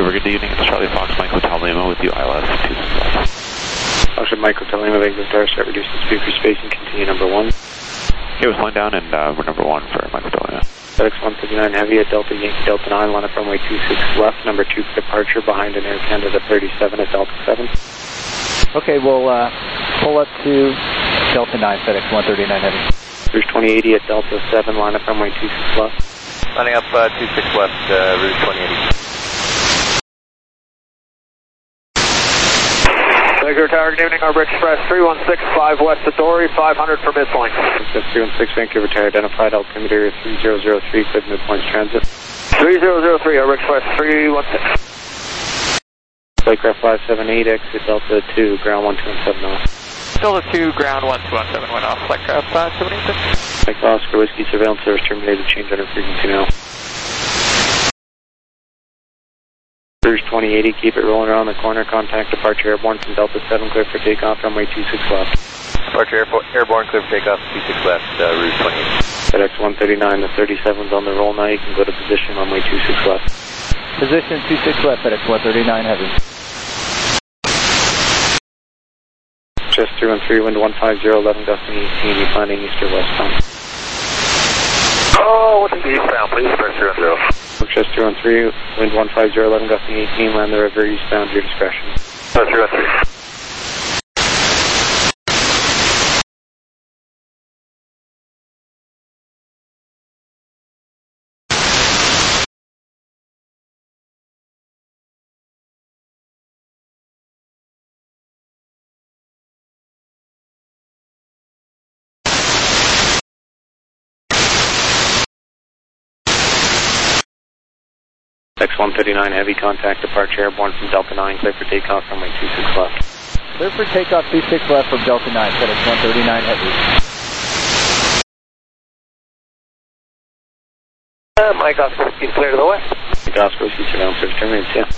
Over, good evening. It's Charlie Fox, Mike Hotel Lima with you, I L S two six left. Fox Mike Hotel Lima, Vegas Star, start reducing speed for space and continue number one. Okay, we're slowing down and uh, we're number one for Mike Hotel Lima. FedEx one fifty-nine Heavy at Delta Yankee Delta nine, line up runway two six left, number two for departure behind an Air Canada thirty-seven at Delta seven. Okay, we'll uh, pull up to Delta nine, FedEx one thirty-nine Heavy. There's twenty eighty at Delta seven, line up runway two six left. Lining up uh, two six left, uh, route twenty eighty. Vancouver Tower, good evening, Harbor Express three one six five west of Dory, five hundred for midpoint. three one six Vancouver Tower, identified altimeter three zero zero three, cleared midpoint transit. three zero zero three, Harbor Express three one six. Flightcraft five seven eight, exit Delta two, ground one two one seven off. Delta two, ground one two one seven, one off, Flightcraft five seven eight six. Mike Oscar, Whiskey, surveillance service terminated, change under frequency now. Cruise twenty eighty, keep it rolling around the corner, contact departure airborne from Delta seven, clear for takeoff, runway two six left. Departure airport, airborne, clear for takeoff, two six left, uh, route twenty eighty. FedEx one thirty-nine, the thirty-seven's on the roll now, you can go to position, runway two six left. Position two six left, FedEx one thirty-nine Heavy. Chest three one three, wind one five zero, eleven gusting eighteen, you planning east or westbound. Oh, what's the eastbound, please, press three one zero. Chest three one three, wind one five zero, eleven gusting eighteen, land the river eastbound, your discretion. Uh, three one three. X one thirty-nine Heavy, contact departure airborne from Delta nine, clear for takeoff, runway two six left. Clear for takeoff two six left from Delta nine, FedEx one thirty-nine Heavy. Uh, Mike Oscar, Whiskey, clear to the west. Mike Oscar, Whiskey, surveillance service terminated, yeah.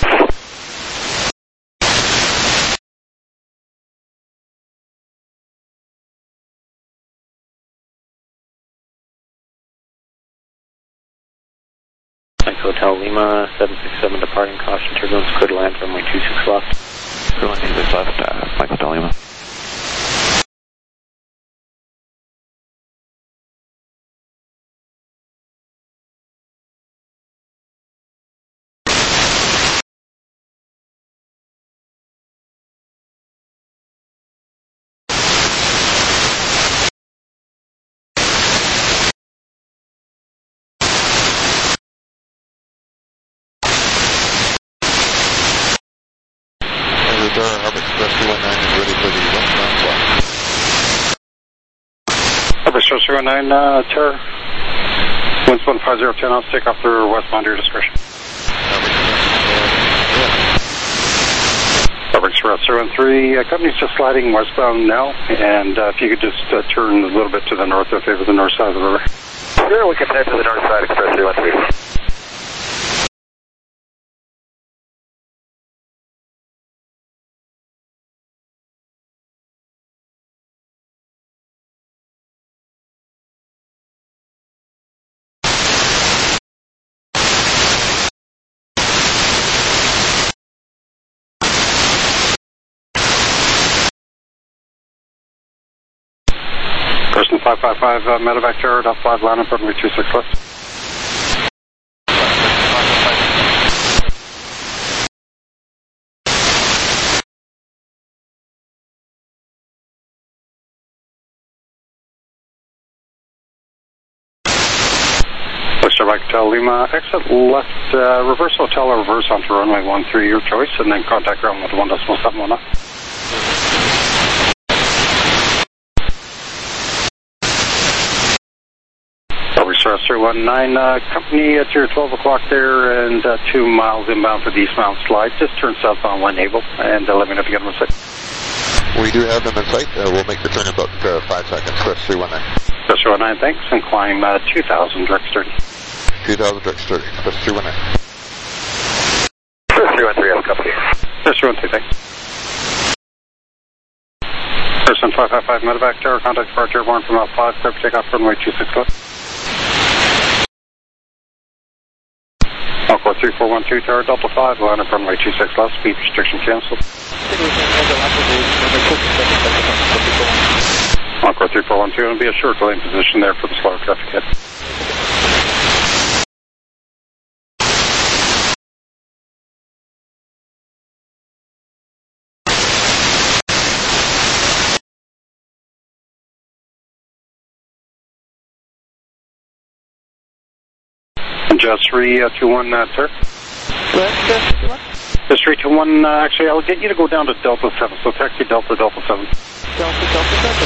Hotel Lima, seven six seven departing, caution turbulence, clear to land, runway two six left. one two six left, uh, Mike Hotel Lima. Harbor Express two one nine is ready for the westbound flight. Harbor Express two one nine, uh, Terror. Winds one five zero ten, I'll take off the westbound, your discretion. Harbor Express two one three, uh, company's just sliding westbound now, and uh, if you could just uh, turn a little bit to the north in favor of the north side of the river. Sure, we can head to the north side, Express three one three. Person five five five, uh, medevac Terror, Delta five, line up, runway two six left. Oyster Mike Hotel Lima, exit left, uh, reverse hotel or reverse onto runway one three, your choice, and then contact ground with one decimal seven one nine. Express three one nine, uh, company at your twelve o'clock there and uh, two miles inbound for the eastbound slide. Just turn southbound when able and uh, let me know if you get them in sight. We do have them in sight. Uh, we'll make the turn in about uh, five seconds. Express three one nine. Express three one nine, thanks, and climb uh, two thousand direct stern. two thousand direct stern. Express three one nine. Express three one three, have company. Express three one three, thanks. Person five five five, medevac Tower, contact departure airborne from Alpha five, clear for takeoff, runway two six left. Encore three four one two, Tower Delta five, line up runway two six left, speed restriction canceled. Encore three four one two, and be a short lane position there for the slower traffic head. Just three two one, uh, sir. Just three two one, uh, actually, I'll get you to go down to Delta seven, so taxi Delta, Delta seven. Delta, Delta seven.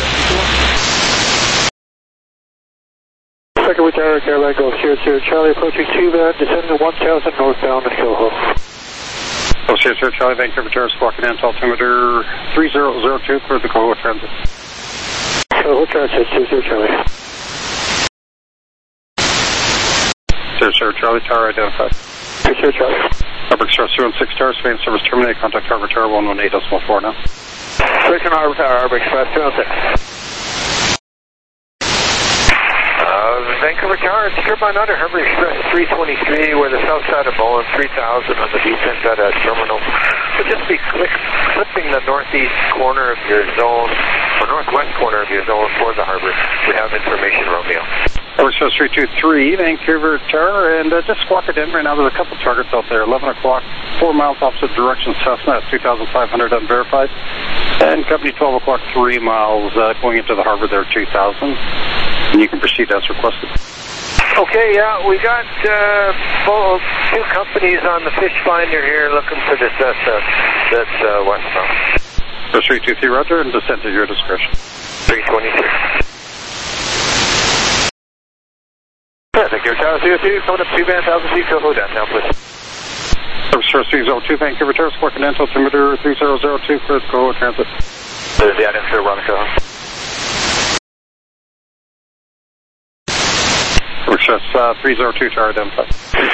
Second retired, Caroline Golf zero zero Charlie, approaching two van, descending one thousand northbound to Soho. Oh, zero zero Charlie, Vancouver Tower, squawking in to altimeter three zero zero two for the Soho Transit. Soho Transit, zero zero Charlie. zero zero Charlie, Tower identified. zero zero Charlie. Harbor Express two one six Tower, Spain service terminated, contact Harbor Tower one one eight decimal four now. Switching Harbor Tower, Harbor Express two one six. Uh, Vancouver Tower, it's Turbine Under, Harbor Express three twenty-three, we're the south side of Bowen, three thousand on the descent at a terminal. We'll just be click, clipping the northeast corner of your zone, or northwest corner of your zone for the harbor. We have information, Romeo. Harbor Express three two three, Vancouver Tower, and uh, just squawk it in right now. There's a couple targets out there. eleven o'clock, four miles opposite direction, Cessna at two thousand five hundred unverified. And company twelve o'clock, three miles uh, going into the harbor there, two thousand. And you can proceed as requested. Okay, yeah, we got uh, both, two companies on the fish finder here looking for this Cessna that's uh, westbound. So three two three, roger, and descent at your discretion. three twenty-three. Yeah, Vancouver Tower zero two, coming up two van, one thousand feet, Soho downtown, please. Service Source three zero two, Vancouver Tower, squawking in to altimeter three zero zero two for the Soho Transit. There's the item for Ron Soho. Express uh, three zero two, Tower identified.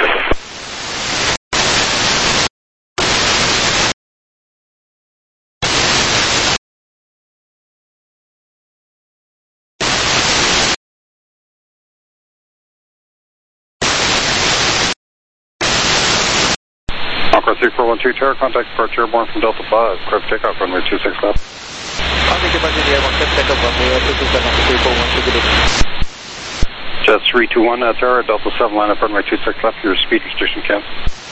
Encore three four one two, Tower, contact departure airborne from Delta five, correct takeoff runway two six left. I'll take a bunch of the airborne, correct takeoff runway two six left, three four one two, good evening. Just three two one, uh, Tower, Delta seven, line up runway two six left, your speed restriction cancel.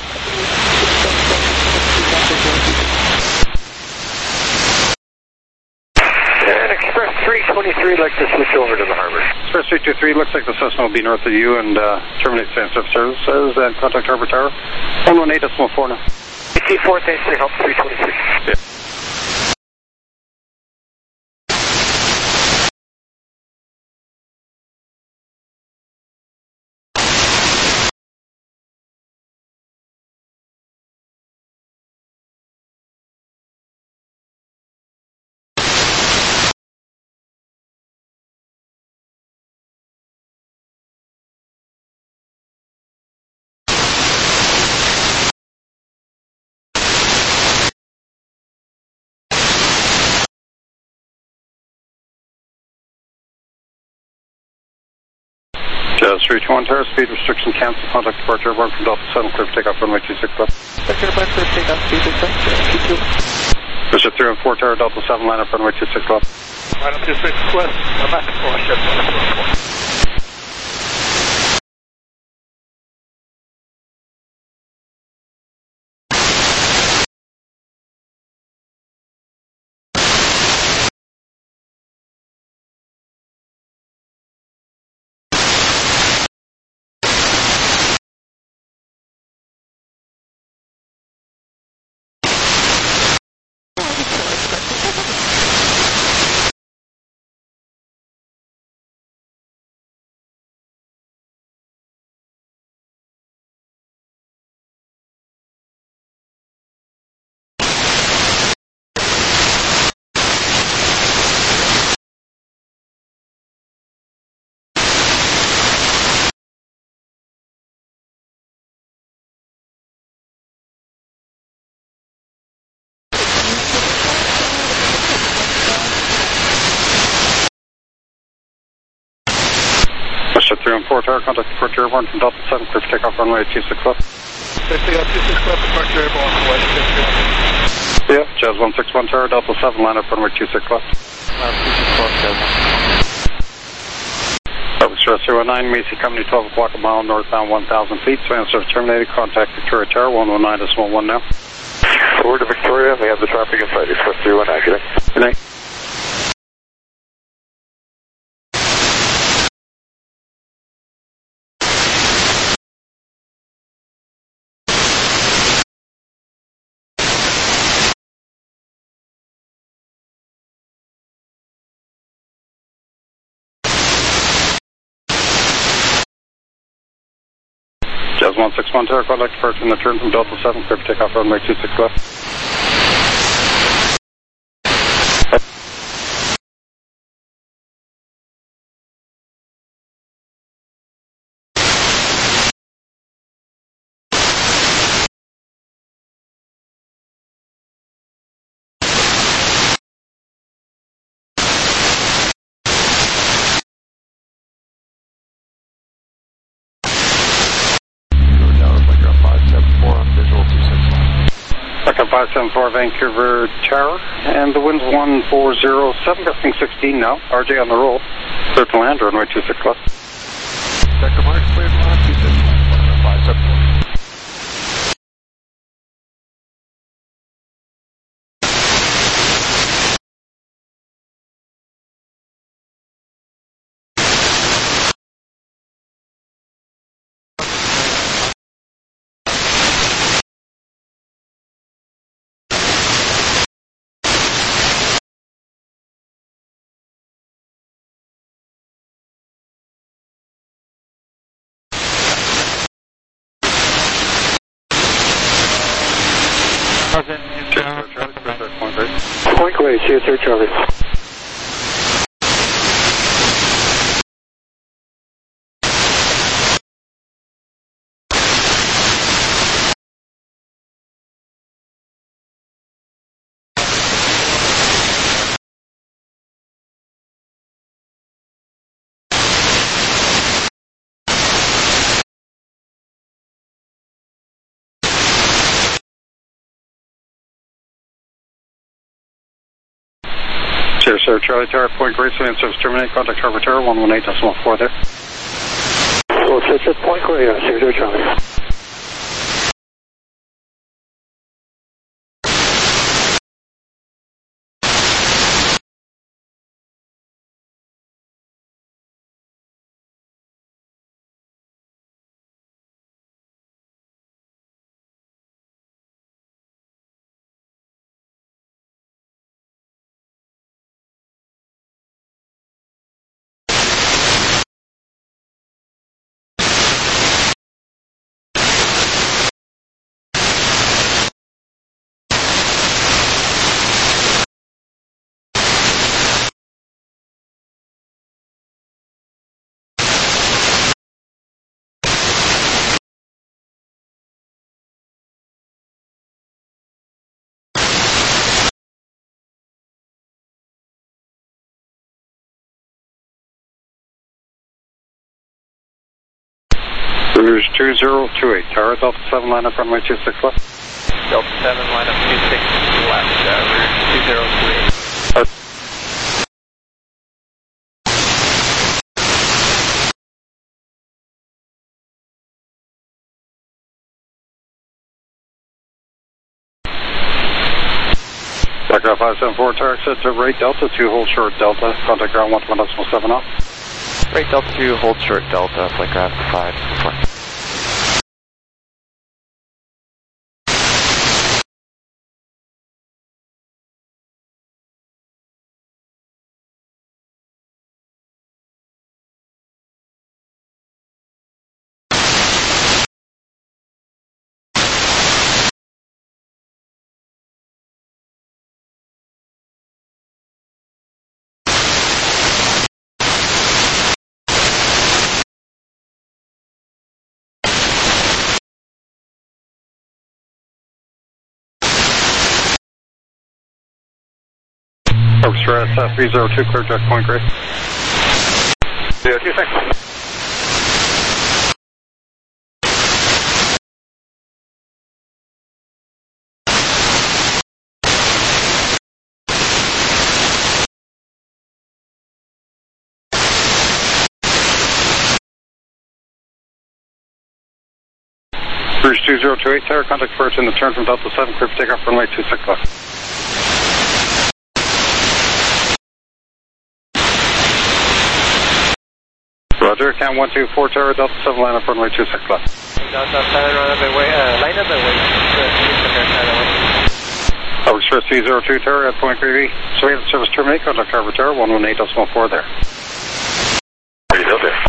And Express three twenty-three, like to switch over to the harbor. Express three two three, looks like the Cessna will be north of you and uh, terminate standstill services and contact Harbor Tower. one one eight decimal four now. T four, thanks for your help, three twenty-three. Yeah. Just three two one, Tower, speed restriction cancel, contact departure airborne from Delta seven, clear for takeoff runway two six left. Second clear for takeoff, two six left, keep two. Bishop three one four, Tower, Delta seven, line up runway two six left. Line up two six west, I'm at the four, ship, one four. three one four, Tower, contact departure airborne from Delta seven, clear for takeoff runway two six left. They got two six left, departure airborne, White six two. Yeah, Jazz one six one Tower, Delta seven, line up runway two six left. Uh, two six left, Jazz one. Express zero nine, Macy Company, twelve o'clock a mile, northbound one thousand feet. Span service terminated. Contact Victoria Tower, one one nine decimal one now. Forward to Victoria, we have the traffic inside. Express zero nine, good night. Good night. Jazz one six one Tower, contact departure and return from Delta seven, clear for takeoff runway two six left. five seven four Vancouver Tower, and the wind's one four zero seven, gusting sixteen now. R J on the roll. Clear to land, runway two six left. Sector mark, clear to land, two six left, five seven four. Point Grey, C S R Charlie. Sir, Charlie Tower, Point Grey, span service terminate. Contact Harbour Tower, one one eight decimal four there. Well, it's at Point Grey, uh, C S R Charlie. Cruise two zero two eight, Tower, Delta seven, line up runway two six left. Delta seven, line up two six left, uh, route two zero two eight. Uh, Back five seven four, Tower, set to rate Delta, two hold short Delta, contact ground one one decimal seven off. Rate Delta two, hold short Delta, flight ground five four. Orchestra S F three zero two, clear jet Point Grey. zero two six. Cruise two zero two eight Tower, contact approach in the turn from Delta seven, clear for takeoff, runway two six left. Roger, count one two four Tower, Delta seven, line up runway two six left. Delta seven, run up away, uh, line up away. Over Express three zero two Tower at Point Grady. Surveillance service terminate, contact Harbour Tower, one one eight point four there. Ready to go there.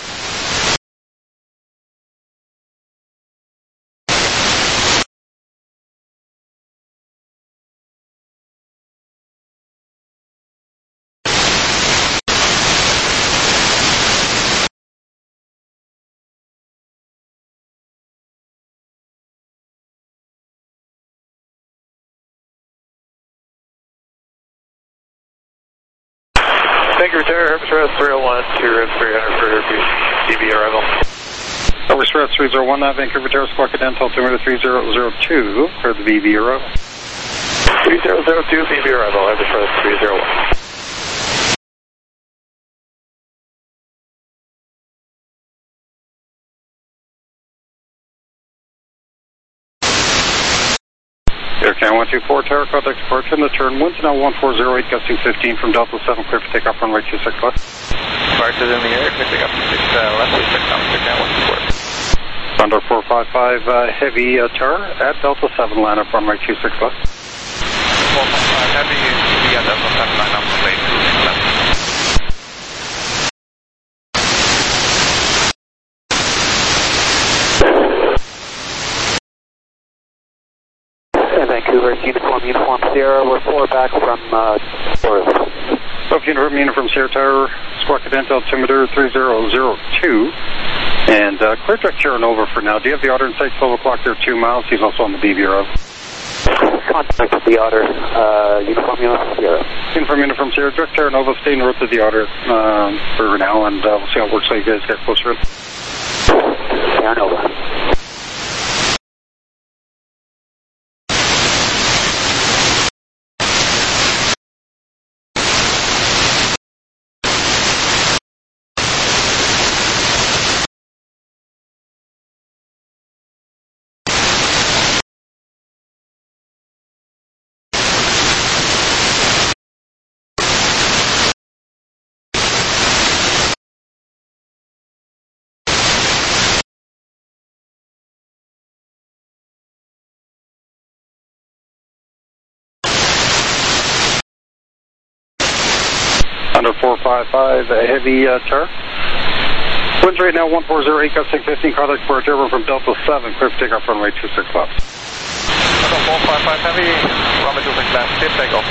Thank you, Retired, Herb Express three oh one, two room three hundred for D B arrival. Over Express three zero one, Vancouver Tower, Squawk Dental, altimeter three zero zero two for the V B arrival. three zero zero two V B arrival, Herb Express three zero one. Aircam one two four Tower, contact departure in the turn winds now one four zero eight, gusting fifteen from Delta seven, clear for takeoff runway two six left. Departure in the air, clear takeoff six uh, left, two six down, clear down one two four. Thunder four five five uh, heavy uh, Tower at Delta seven, line up runway two six left. four five five heavy, heavy at Delta seven, line up runway two six left. Vancouver, uniform, uniform Sierra, we're four back from uh, Forest. So uniform, uniform Sierra Tower, Squawk Dental, altimeter three zero zero two, and uh, clear direct Sierra Nova for now. Do you have the Otter in sight? twelve o'clock there, two miles. He's also on the B B road. Contact with the Otter, uh, uniform, uniform Sierra. Uniform, uniform Sierra, direct Sierra Nova, stay en route to the Otter um, for now, and uh, we'll see how it works so you guys get closer in. Sierra Nova. Under four five five, a heavy uh, Tower. Winds right now one four zero eight, gusting fifteen, contact for a turbo from Delta seven, clear for takeoff runway two six left. Under four five five heavy, runway two six left, clear takeoff.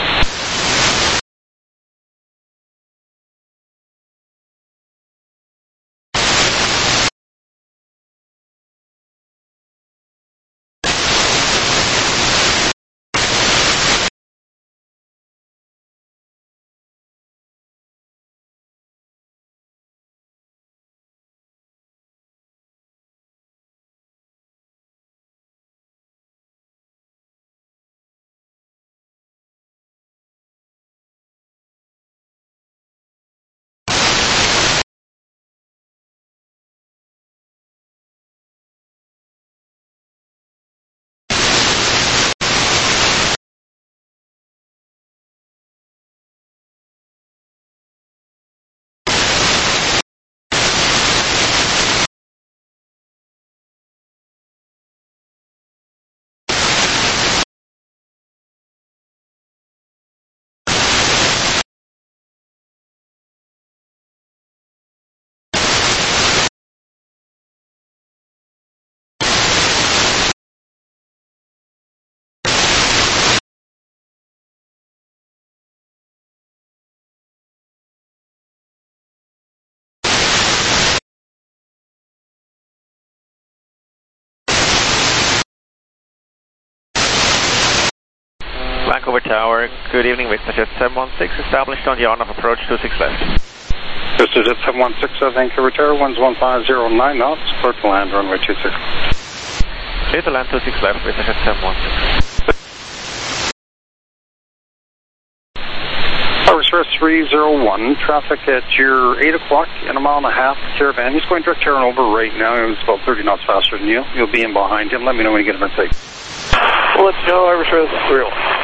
Vancouver Tower, good evening, Westjet seven one six, established on the on-off approach two six left. Westjet seven one six, uh, Vancouver Tower, winds one five zero nine knots, clear to land, runway two six. Clear to land two six left, Westjet seven one six. Tower Express three zero one, traffic at your eight o'clock in a mile and a half caravan. He's going direct turn over right now. He's about thirty knots faster than you. You'll be in behind him. Let me know when you get him in sight. Well, let's go, Tower Express three oh one.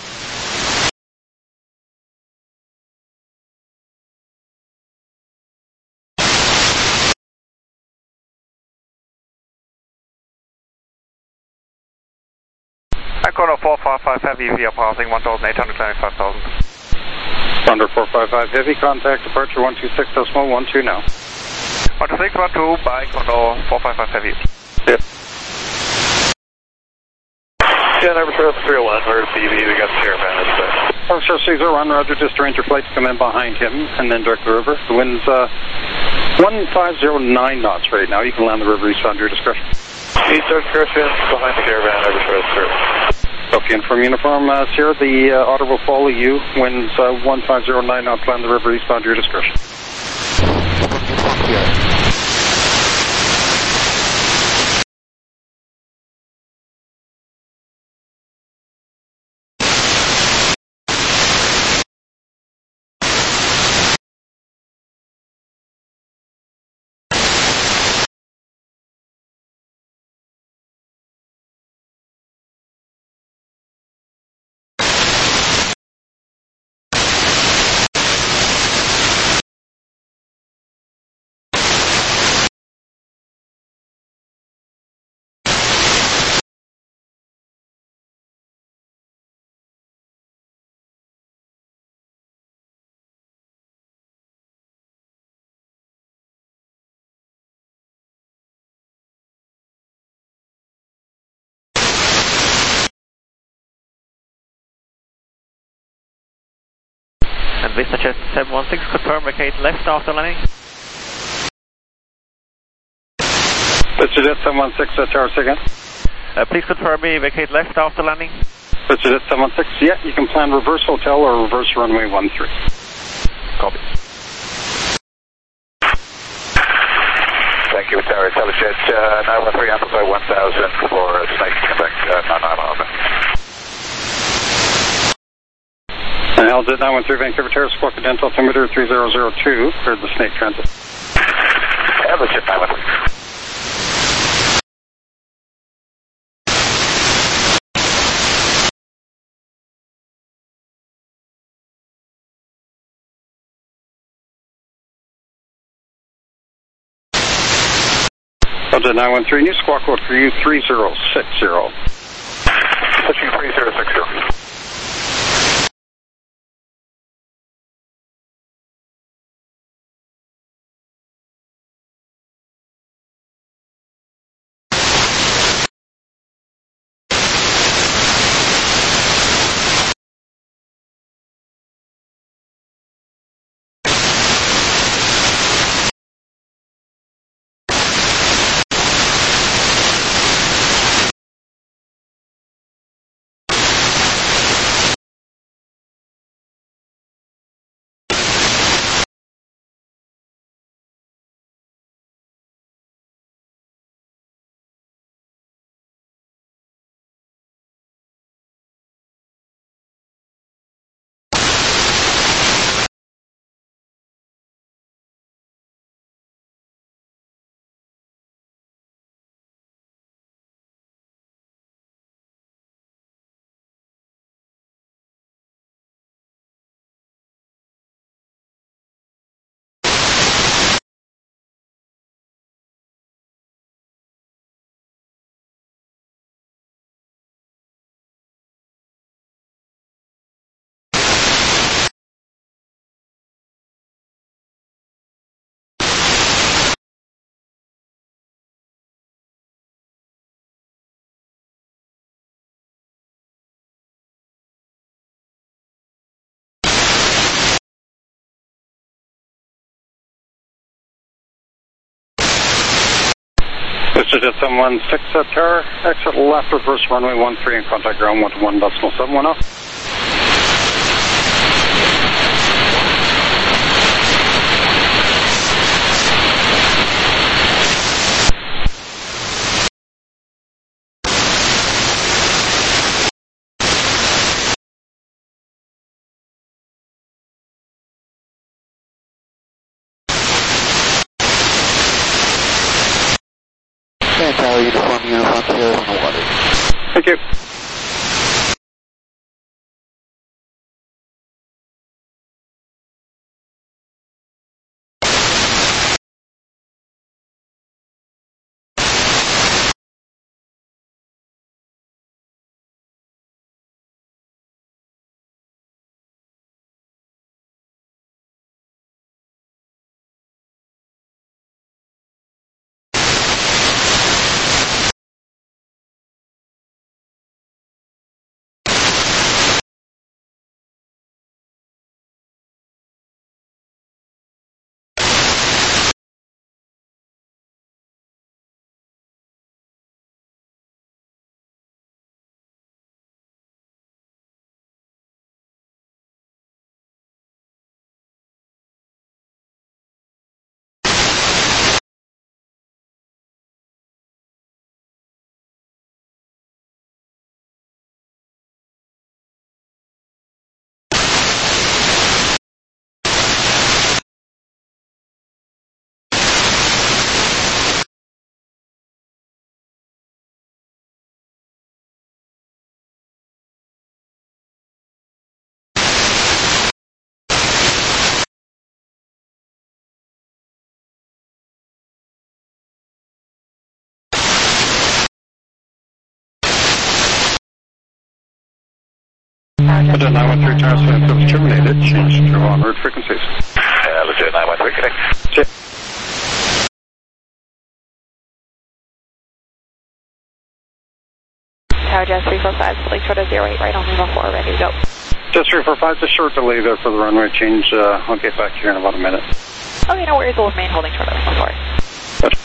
Echo four five five Heavy via passing one thousand eight hundred, climbing five thousand. Thunder four five five Heavy, contact departure one two six decimal one two now. one two six one two by Condor four five five Heavy. Yep. Yeah, Tower Express three oh one, we're C V, we got the caravan at the Tower Express three zero one, roger, just arrange your flight to come in behind him and then direct the river. The wind's uh, one five zero nine knots right now. You can land the river eastbound to your discretion. Eastern discretion, behind the caravan, Tower Express three oh one. Okay, and from uniform, uh, Sierra, the uh, Otter will follow you. Winds uh, one five zero nine knots, land the river eastbound to your discretion. And Vista Jet seven one six, confirm vacate left after landing. Vista Jet seven one six, uh, Tower again. Uh, please confirm me vacate left after landing. Vista Jet seven one six, yeah, you can plan reverse hotel or reverse runway one three. Copy. Thank you, Tower Intellijet uh, nine one three, amplify one thousand for Snake, contact uh, nine nine one. And L J nine one three Vancouver Terrace, squawk at altimeter three zero zero two for the Snake transit. L J nine one three. L J nine one three, new squawk code for you three zero six zero. Switching three zero six zero. Vista Jet seven one six, uh, Tower, exit left, reverse runway one three and contact ground one to one decimal seven one off. Tower, Uniform, Uniform Sierra on the water. Thank you. Legit nine one three, tower seven service terminated. Change to en route frequencies. Uh, Legit nine one three, connect. Check. Tower Jazz three four five, Lakeshore to zero eight, right on Lima four, ready to go. Just three four five, just short delay there for the runway change. Uh, I'll get back here in about a minute. Okay, no worries, we'll remain holding short of Lima four. Gotcha.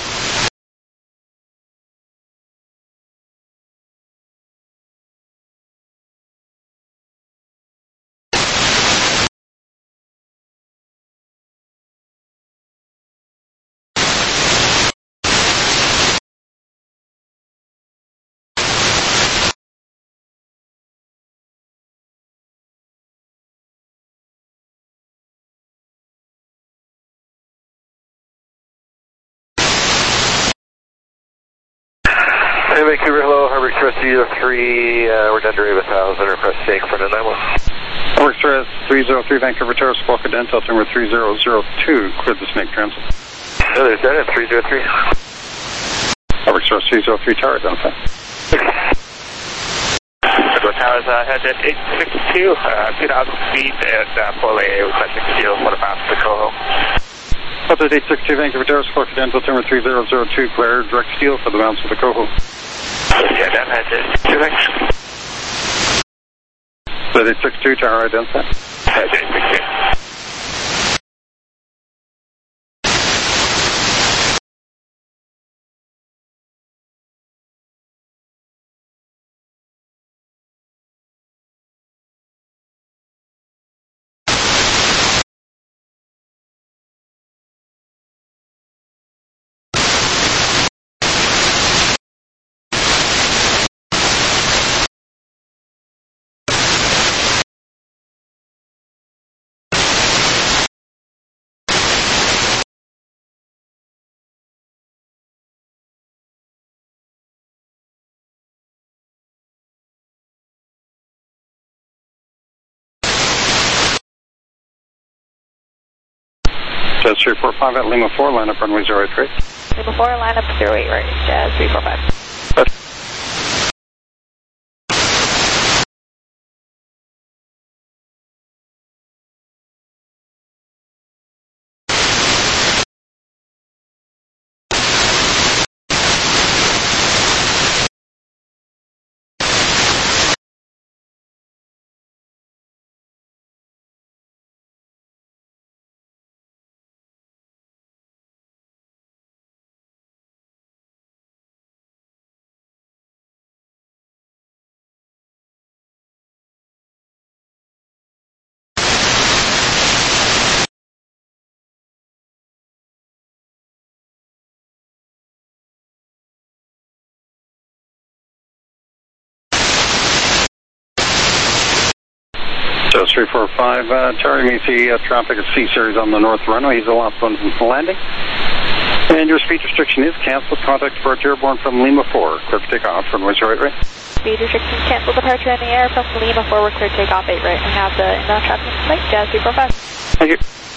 Hey, Vancouver, hello, Harbor Express zero three, uh, we're done to Rave one thousand, request take for the nine one. Harbor Express three zero three, Vancouver Tower, Squawk Cadence, altimeter three zero zero two, cleared the snake transit. No, there's that at three zero three. Harbor Express three zero three, tower identified. Edward Towers, uh, head at eight six two, uh, two thousand feet at uh, Pole, requesting steel for the path to Coho. Up at eight six two, Vancouver Tower, Squawk Cadence, altimeter three zero zero two, clear, direct steel for the bounce of the Coho. Yeah, that head at two X. At eight six two, tower identified. Head eight six two. Jazz three four five at Lima four, line up runway zero eight three. Lima four, line up zero eight, right, Jazz three four five. Gotcha. Jazz three four five, uh, Terry, you see uh, traffic at C-Series on the north runway. He's the last one from landing. And your speed restriction is canceled. Contact departure airborne from Lima four. Clear for takeoff. Runway right right. Speed restriction canceled. Departure in the air from Lima four. We're clear to take off eight right. We have the inbound traffic flight, Jazz two four five. Thank you.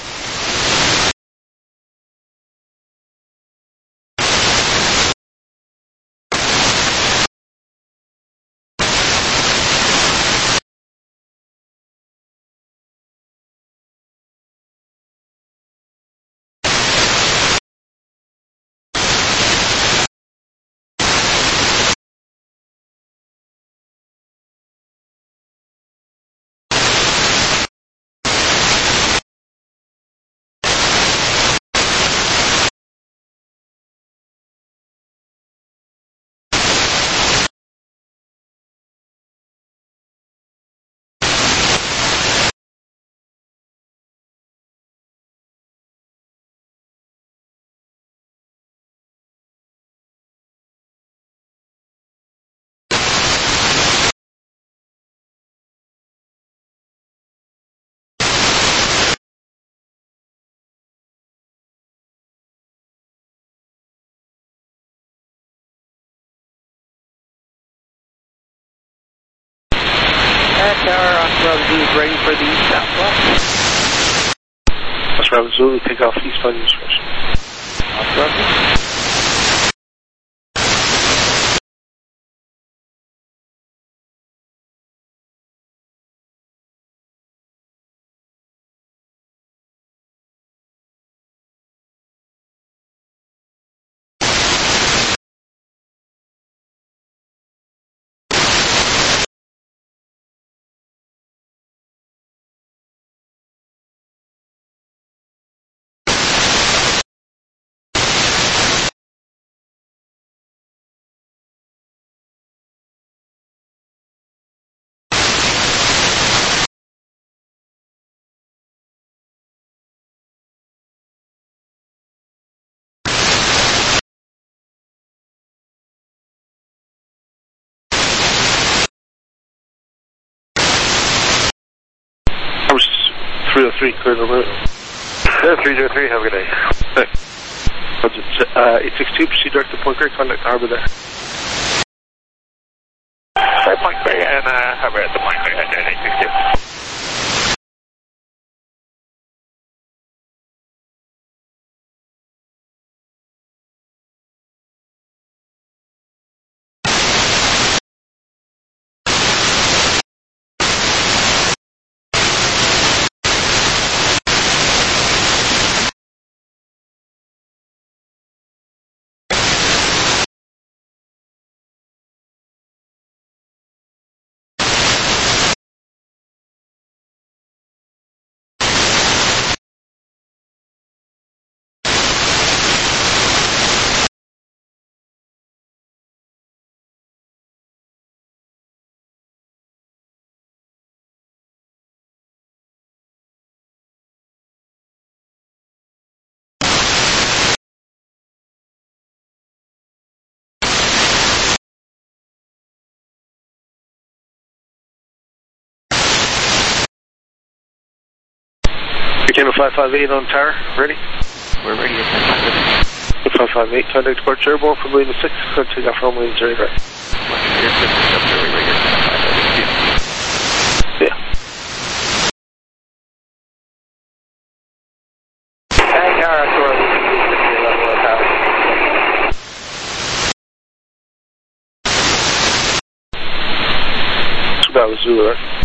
Tower, Oscar Zulu is ready for the southwest. Oscar Zulu, take off eastbound discretion. Oscar. three oh three, clear the route. Yeah, three oh three, have a good day. Thanks. Uh, eight six two, proceed direct to Point Grey, contact Harbor there. Right, Point Grey, and uh, Harbor at the Point Grey, at eight six two. Became a five five eight on tower, ready? We're ready at ten five. five five eight, contact departure airborne from Lima six, clear to take off from Lima zero right. Yeah. Hey, tower, Oscar Zulu, that was Zulu, right?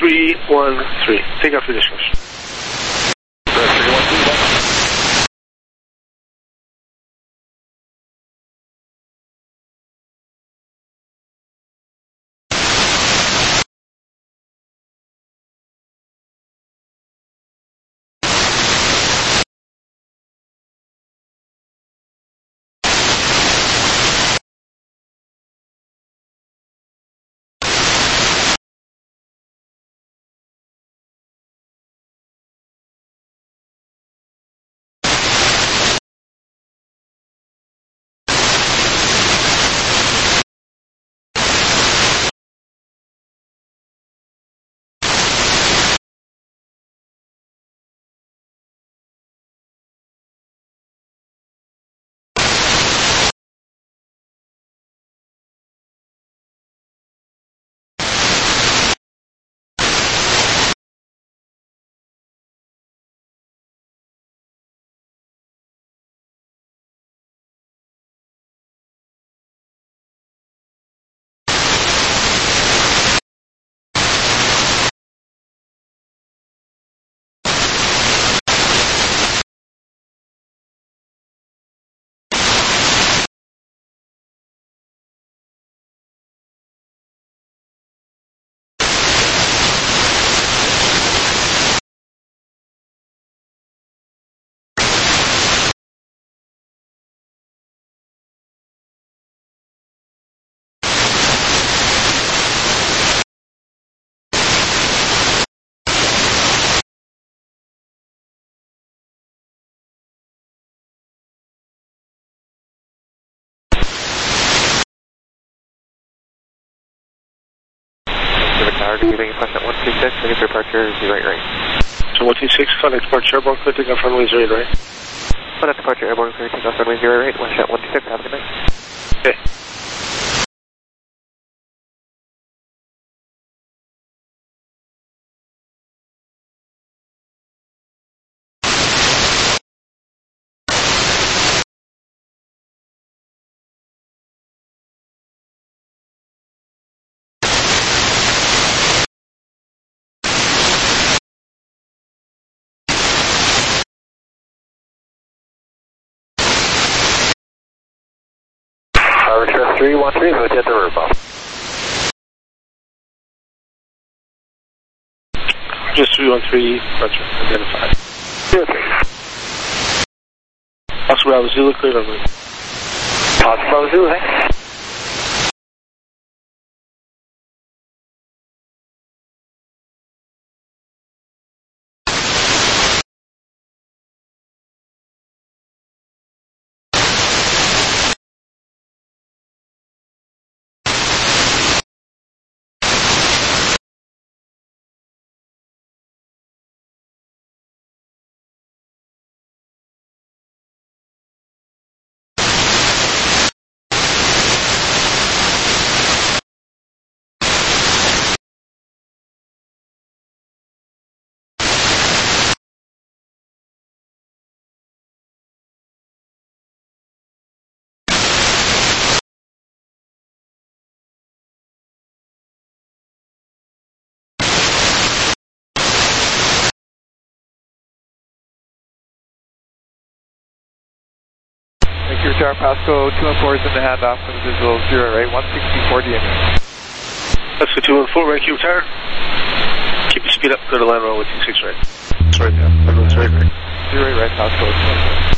three one three. Take off for discussion. three one three, Tower, do you think you at one two six, I guess departure is right, right. So one two six, contact departure airborne, clear takeoff runway zero eight, right? Contact departure airborne, clear takeoff runway zero eight, one shot one two six, have a good night. Okay. Tower three one three, who's at the roof off? Just three one three, roger, identified. Zero three. Oscar Bravo Zulu, cleared on route. Oscar Bravo Zulu, thanks. Thank you, Tower Pasco two one four is in the handoff for the visual zero eight one sixty-four D M A. That's for two one four, right, Q Tower. Keep your speed up, go to land roll with two six right. It's right there. Everyone's right, right. zero eight right, Pasco two one four.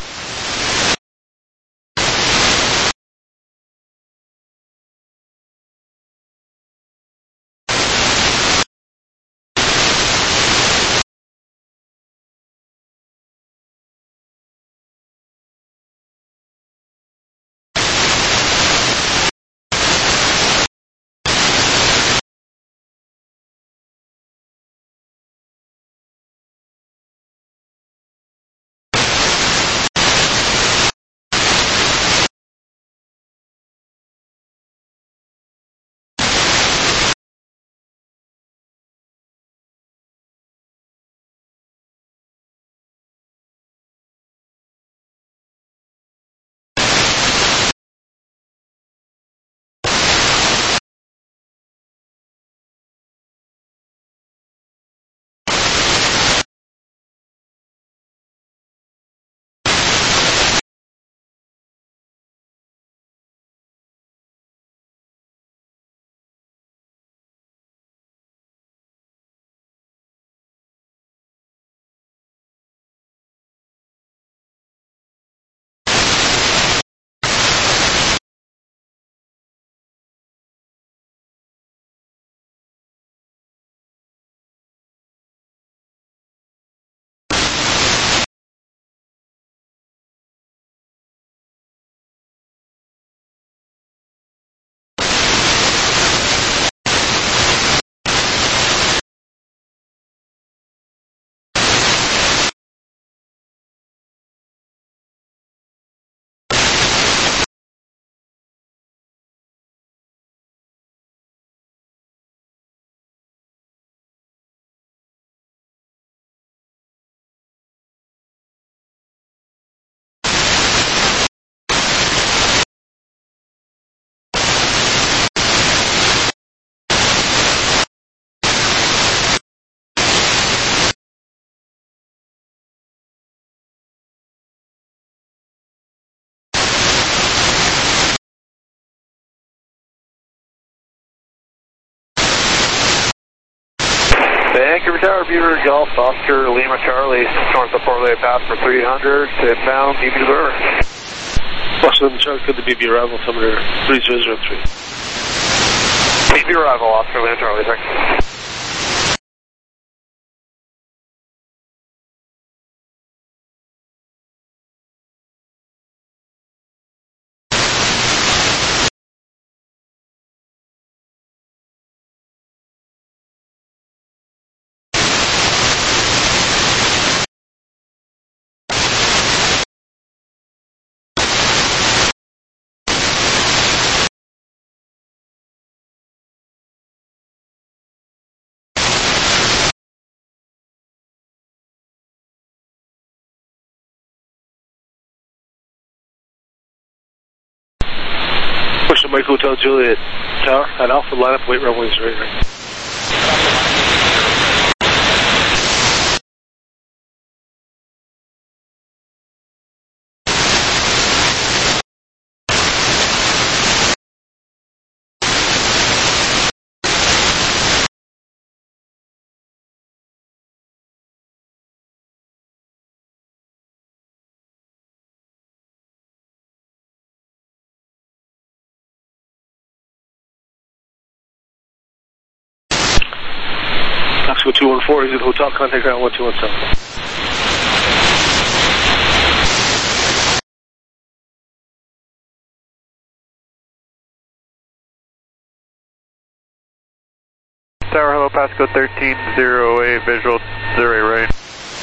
Vancouver Tower, Beaver Golf, Oscar, Lima Charlie, north of Portland Pass for three hundred, inbound, B B to Burr. Oscar, Lima Charlie, could the B B arrival, altimeter three zero zero three. B B arrival, Oscar, Lima Charlie, thanks. Push the Mike Hotel Juliet Tower at Alpha, line up, wait runways right right. Go two one four, exit hotel, contact ground one two one seven. Tower, hello, Pasco thirteen zero eight, visual zero eight right.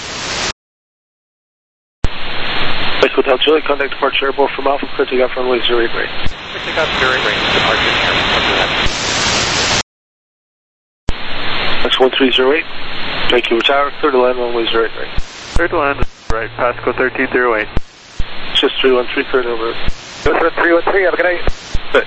Mike Hotel Juliet, contact departure airborne from Alpha, clear takeoff runway zero eight right. Clear takeoff zero eight right, departure airborne. That's one three zero eight. Thank you. Tower, clear to land runway zero eight right. Clear to land right, Pasco thirteen zero eight. Just three one three, clear to over. three one three, have a good night. Good.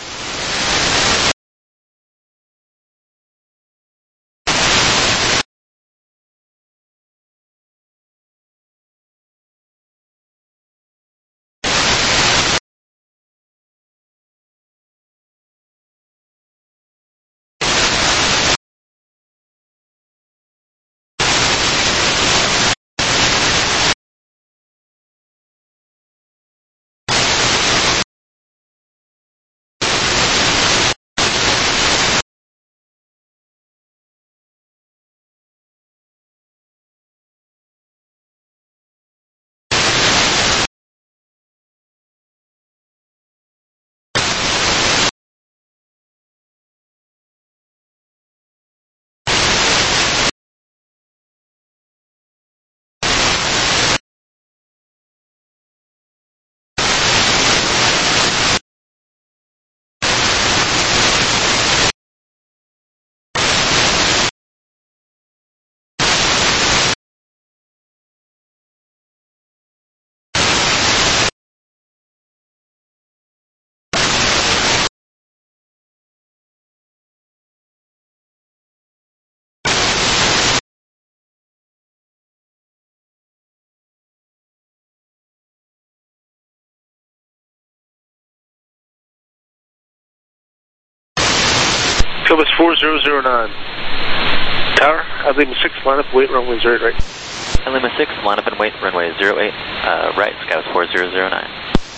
Cubus four zero zero nine. Tower, I Lima six, line up, wait, runway zero eight right. I Lima six, line up and wait, runway zero eight, uh, right, Scouts four zero zero nine.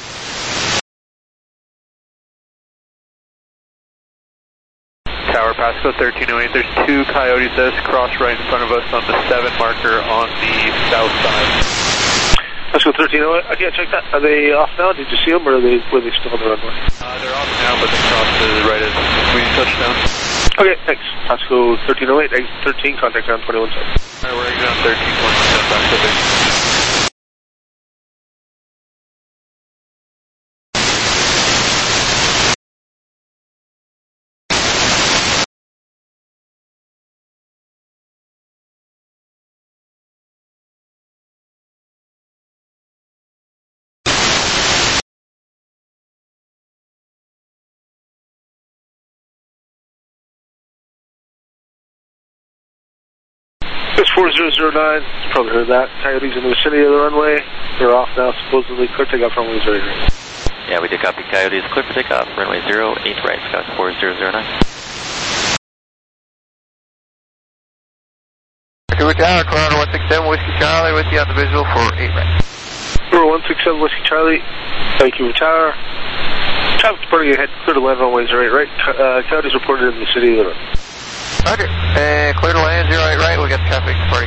Tower, Pasco thirteen oh eight, there's two Coyotes that is cross right in front of us on the seven marker on the south side. Pasco thirteen oh eight, I can't check that. Are they off now? Did you see them, or are they, were they still on the runway? Uh, they're off now, but they crossed to the right as we touchdown. Okay, thanks. Pasco thirteen oh eight, exit thirteen, contact ground twenty-one seven. Alright, we're exit on thirteen, twenty-one seven, Pasco thirteen. four zero zero nine, you probably heard that. Coyotes in the vicinity of the runway. They're off now, supposedly clear takeoff runway zero eight right. Yeah, we did copy Coyotes, clear for takeoff, runway zero eight right, Scouts four zero zero nine. Vancouver Tower, Corona one six seven Whiskey Charlie with you on the visual for eight right. Corona one six seven Whiskey Charlie, Vancouver Tower. Traffic departing ahead, clear to land runway zero eight right. Uh, coyotes reported in the city of Luna. Roger. Uh, clear to land zero eight right, we got traffic departing.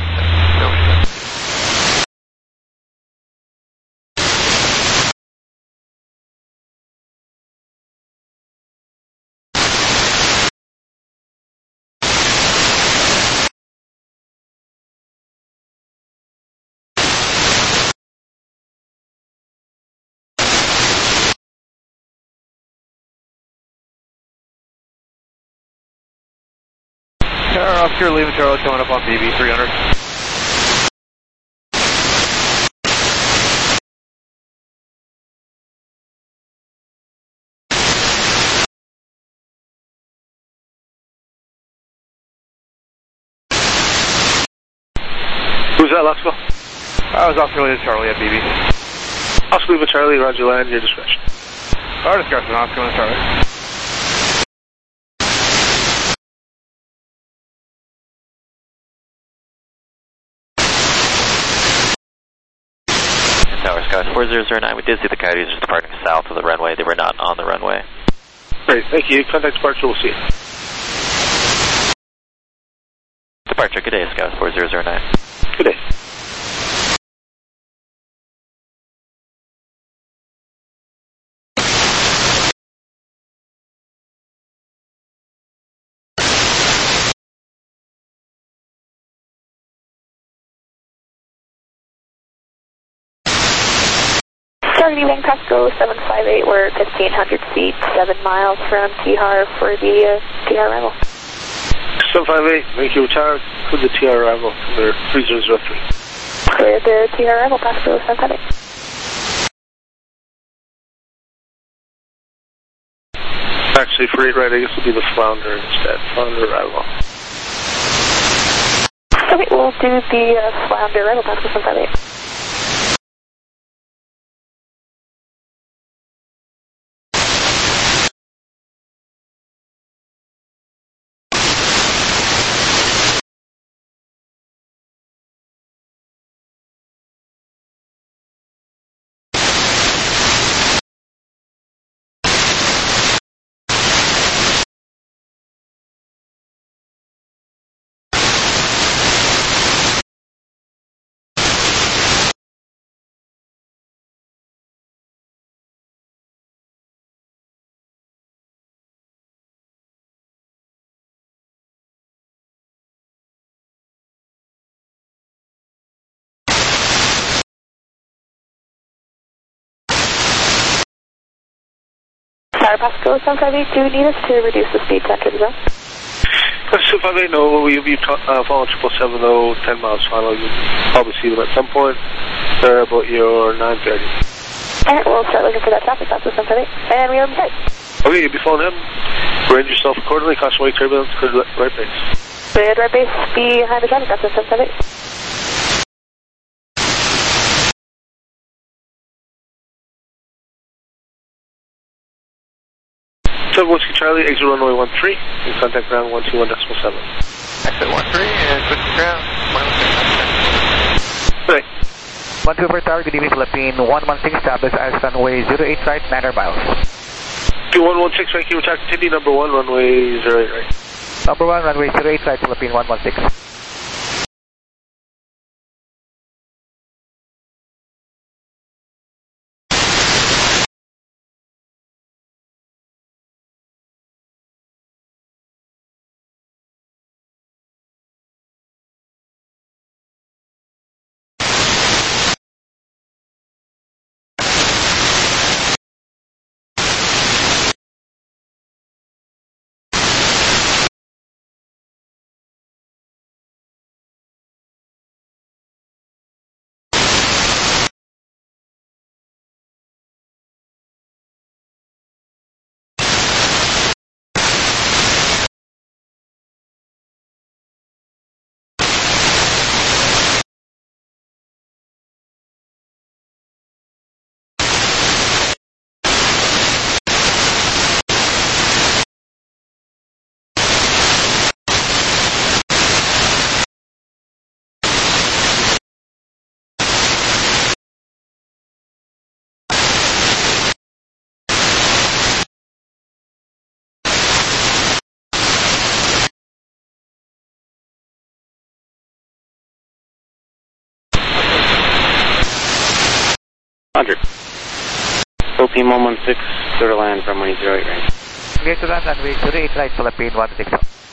Tower Oscar, Lima Charlie coming up on B B three hundred. Who's that, last call? I was Oscar Lima Charlie at B B. Oscar Lima Charlie, roger land, your discretion. Our discretion, Oscar Lima Charlie. Tower Sky four zero zero nine, we did see the coyotes just departing south of the runway. They were not on the runway. Great, thank you. Contact departure, we'll see you. Departure, good day, Scout four zero zero nine. Good day. Target Evening Pasco seven five eight, we're fifteen hundred feet, seven miles from T R for the uh, T R arrival. seven five eight, Vancouver Tower, clear the T R arrival, clear three zero zero three. Clear the T R arrival, Pasco seven five eight. Actually, for eight right, I guess it'll be the Flounder instead, Flounder arrival. Okay, we'll do the uh, Flounder arrival, Pasco seven five eight. Tower Pasco seven five eight, do you need us to reduce the speed to enter the zone? seven five eight, no, we'll be uh, following triple seven oh, ten miles final. You'll probably see them at some point. They're about your nine thirty. Alright, we'll start looking for that traffic, Pasco seven five eight. And we are in sight. Okay, you'll be following him. Range yourself accordingly, caution wake turbulence, clear to right base. Clear right base behind the traffic, Pasco seven five eight. seven Whiskey Charlie, exit runway one three, and contact ground one two one decimal seven. Exit one three, and switch to ground. Good day. Vancouver Tower, good evening, Philippine one one six, establish as runway zero eight right, nine hundred miles. one one six, Vancouver Tower, continue number one, runway zero eight right. Number one, runway zero eight right, Philippine one one six. one hundred. Philippine one one six, clear to land from runway zero eight right. Clear to land runway zero eight right, Philippine one six.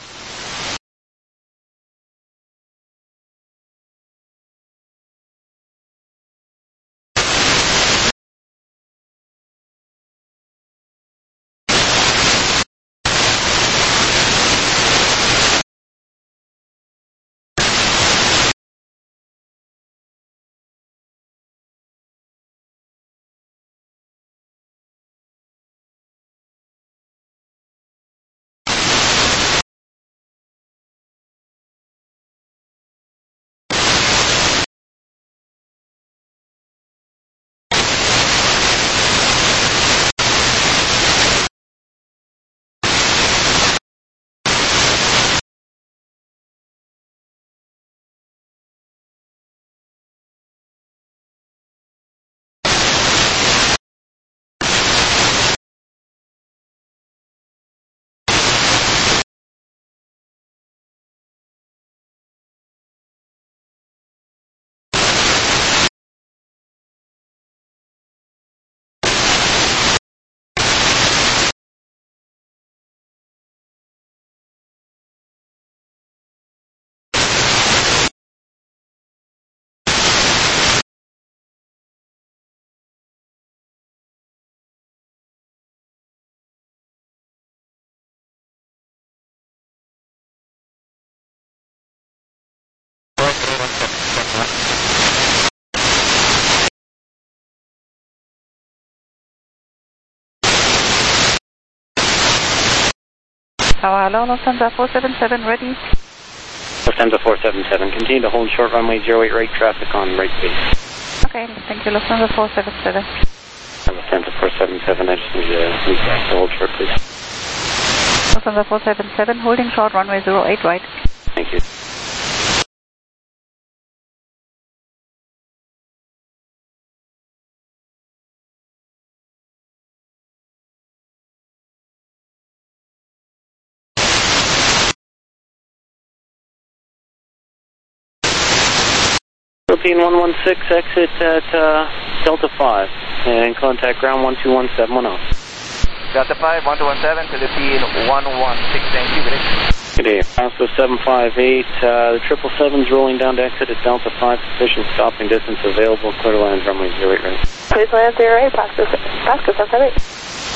Tower, hello, Lufthansa four seven seven, ready. Lufthansa four seven seven, continue to hold short runway zero eight right, traffic on right base. Okay, thank you, Lufthansa four seven seven. Lufthansa four seven seven, I just need to, need to hold short, please. Lufthansa four seven seven, holding short runway zero eight right. Thank you. Philippine one one six, exit at uh, Delta five, and contact ground one two one seven one zero. Delta five, one two one seven, Philippine one one six, thank you, good day. Good day, Pasco seven five eight, uh, the triple seven's rolling down to exit at Delta five, sufficient stopping distance available, clear to land runway zero eight right. Please land zero eight, Pasco, Pasco seven five eight.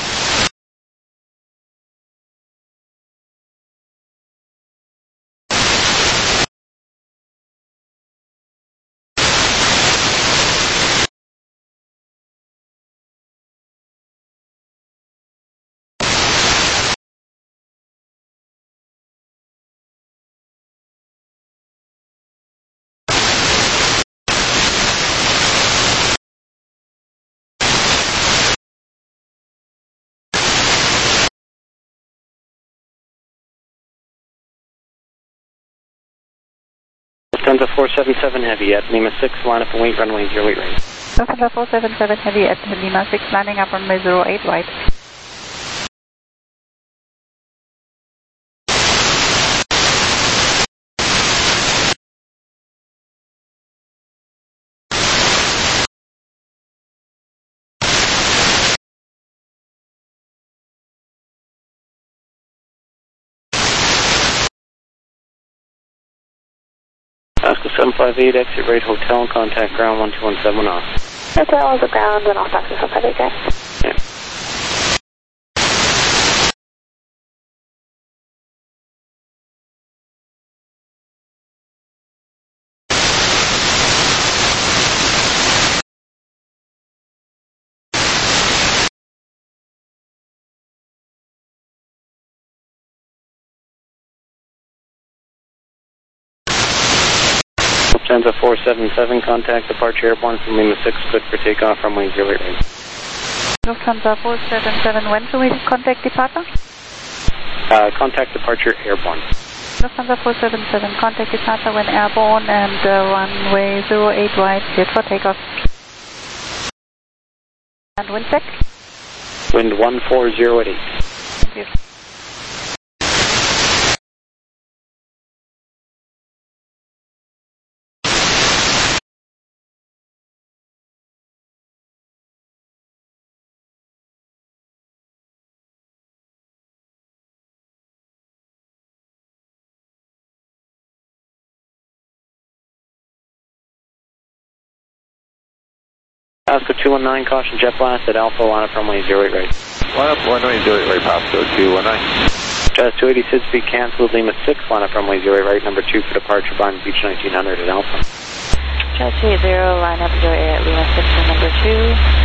Lufthansa four seven seven Heavy at Lima six, line up and wait, runway zero eight right. Lufthansa four seven seven Heavy at Lima six, landing up runway zero eight right. Pasco seven five eight, exit right hotel, contact ground one two one seven one zero. Hotel is the ground and off Pasco seven five eight, guys. Yeah. Lufthansa four seven seven, contact departure airborne from Lima six, good for takeoff, runway zero eight right. Lufthansa four seven seven, when should we contact departure? Uh, contact departure airborne. Lufthansa four seven seven, contact departure when airborne and uh, runway zero eight right, cleared for takeoff. And wind check? Wind one four zero at eight. Thank you. Pasco two one nine, caution jet blast at Alpha, line up runway zero eight right. Line up runway zero eight right, Pasco two one nine. Jazz two eighty, Sid speed canceled, Lima six, line up runway zero eight right, number two for departure, Bondi Beach nineteen hundred at Alpha. Jazz two eighty, line up zero eight at Lima six for number two.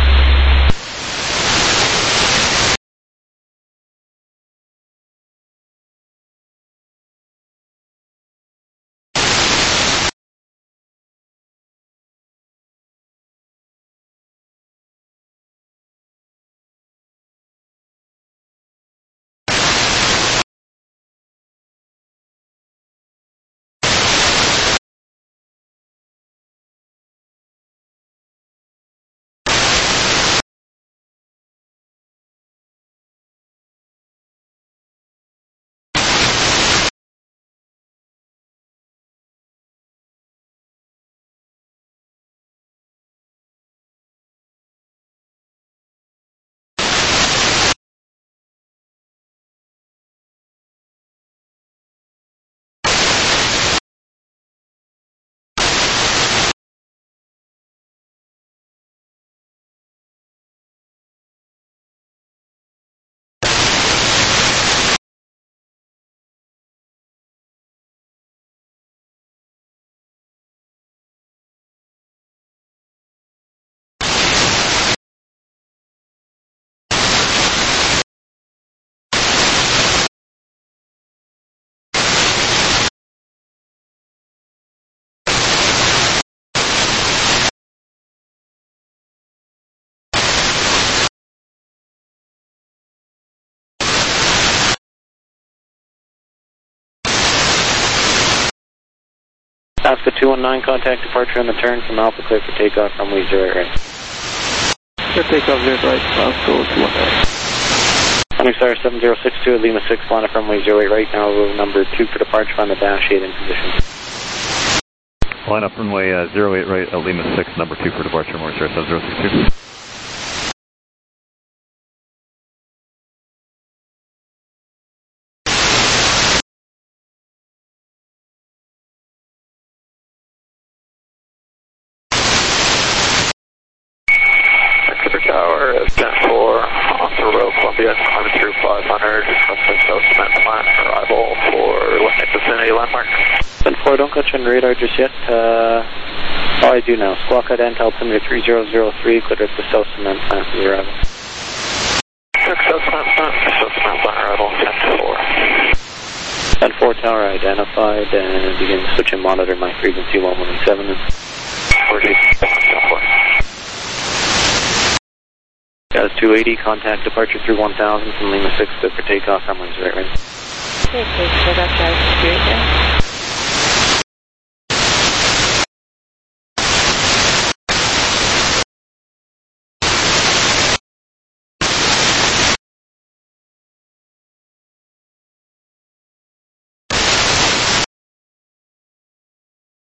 Pasco two one nine, contact departure on the turn from Alpha, clear for takeoff, runway zero eight right. Clear takeoff zero eight right, Pasco two one nine. Hunter Star seven zero six two at Lima six, line up runway zero eight right, now number two for departure on the dash eight in position. Line up runway uh, zero eight right at Lima six, number two for departure, Morris Air seven zero six two. Tower is ten four, on the road, Columbia, climbing through five hundred, requesting South Cement Plant, arrival for Lake Vicinity Landmark. ten four, don't catch on radar just yet. Uh, oh, I do now. Squawk at Ant altimeter three zero zero three, cleared at the South Cement Plant for the arrival. South Cement Plant, South Cement Plant, arrival, ten four. ten four, tower identified, and begin switching monitor my frequency one one seven. forty, ten four. Jazz two eighty, contact departure through one thousand from Lima six, good for takeoff, runway zero eight right. Okay, take that up, Jazz two eighty.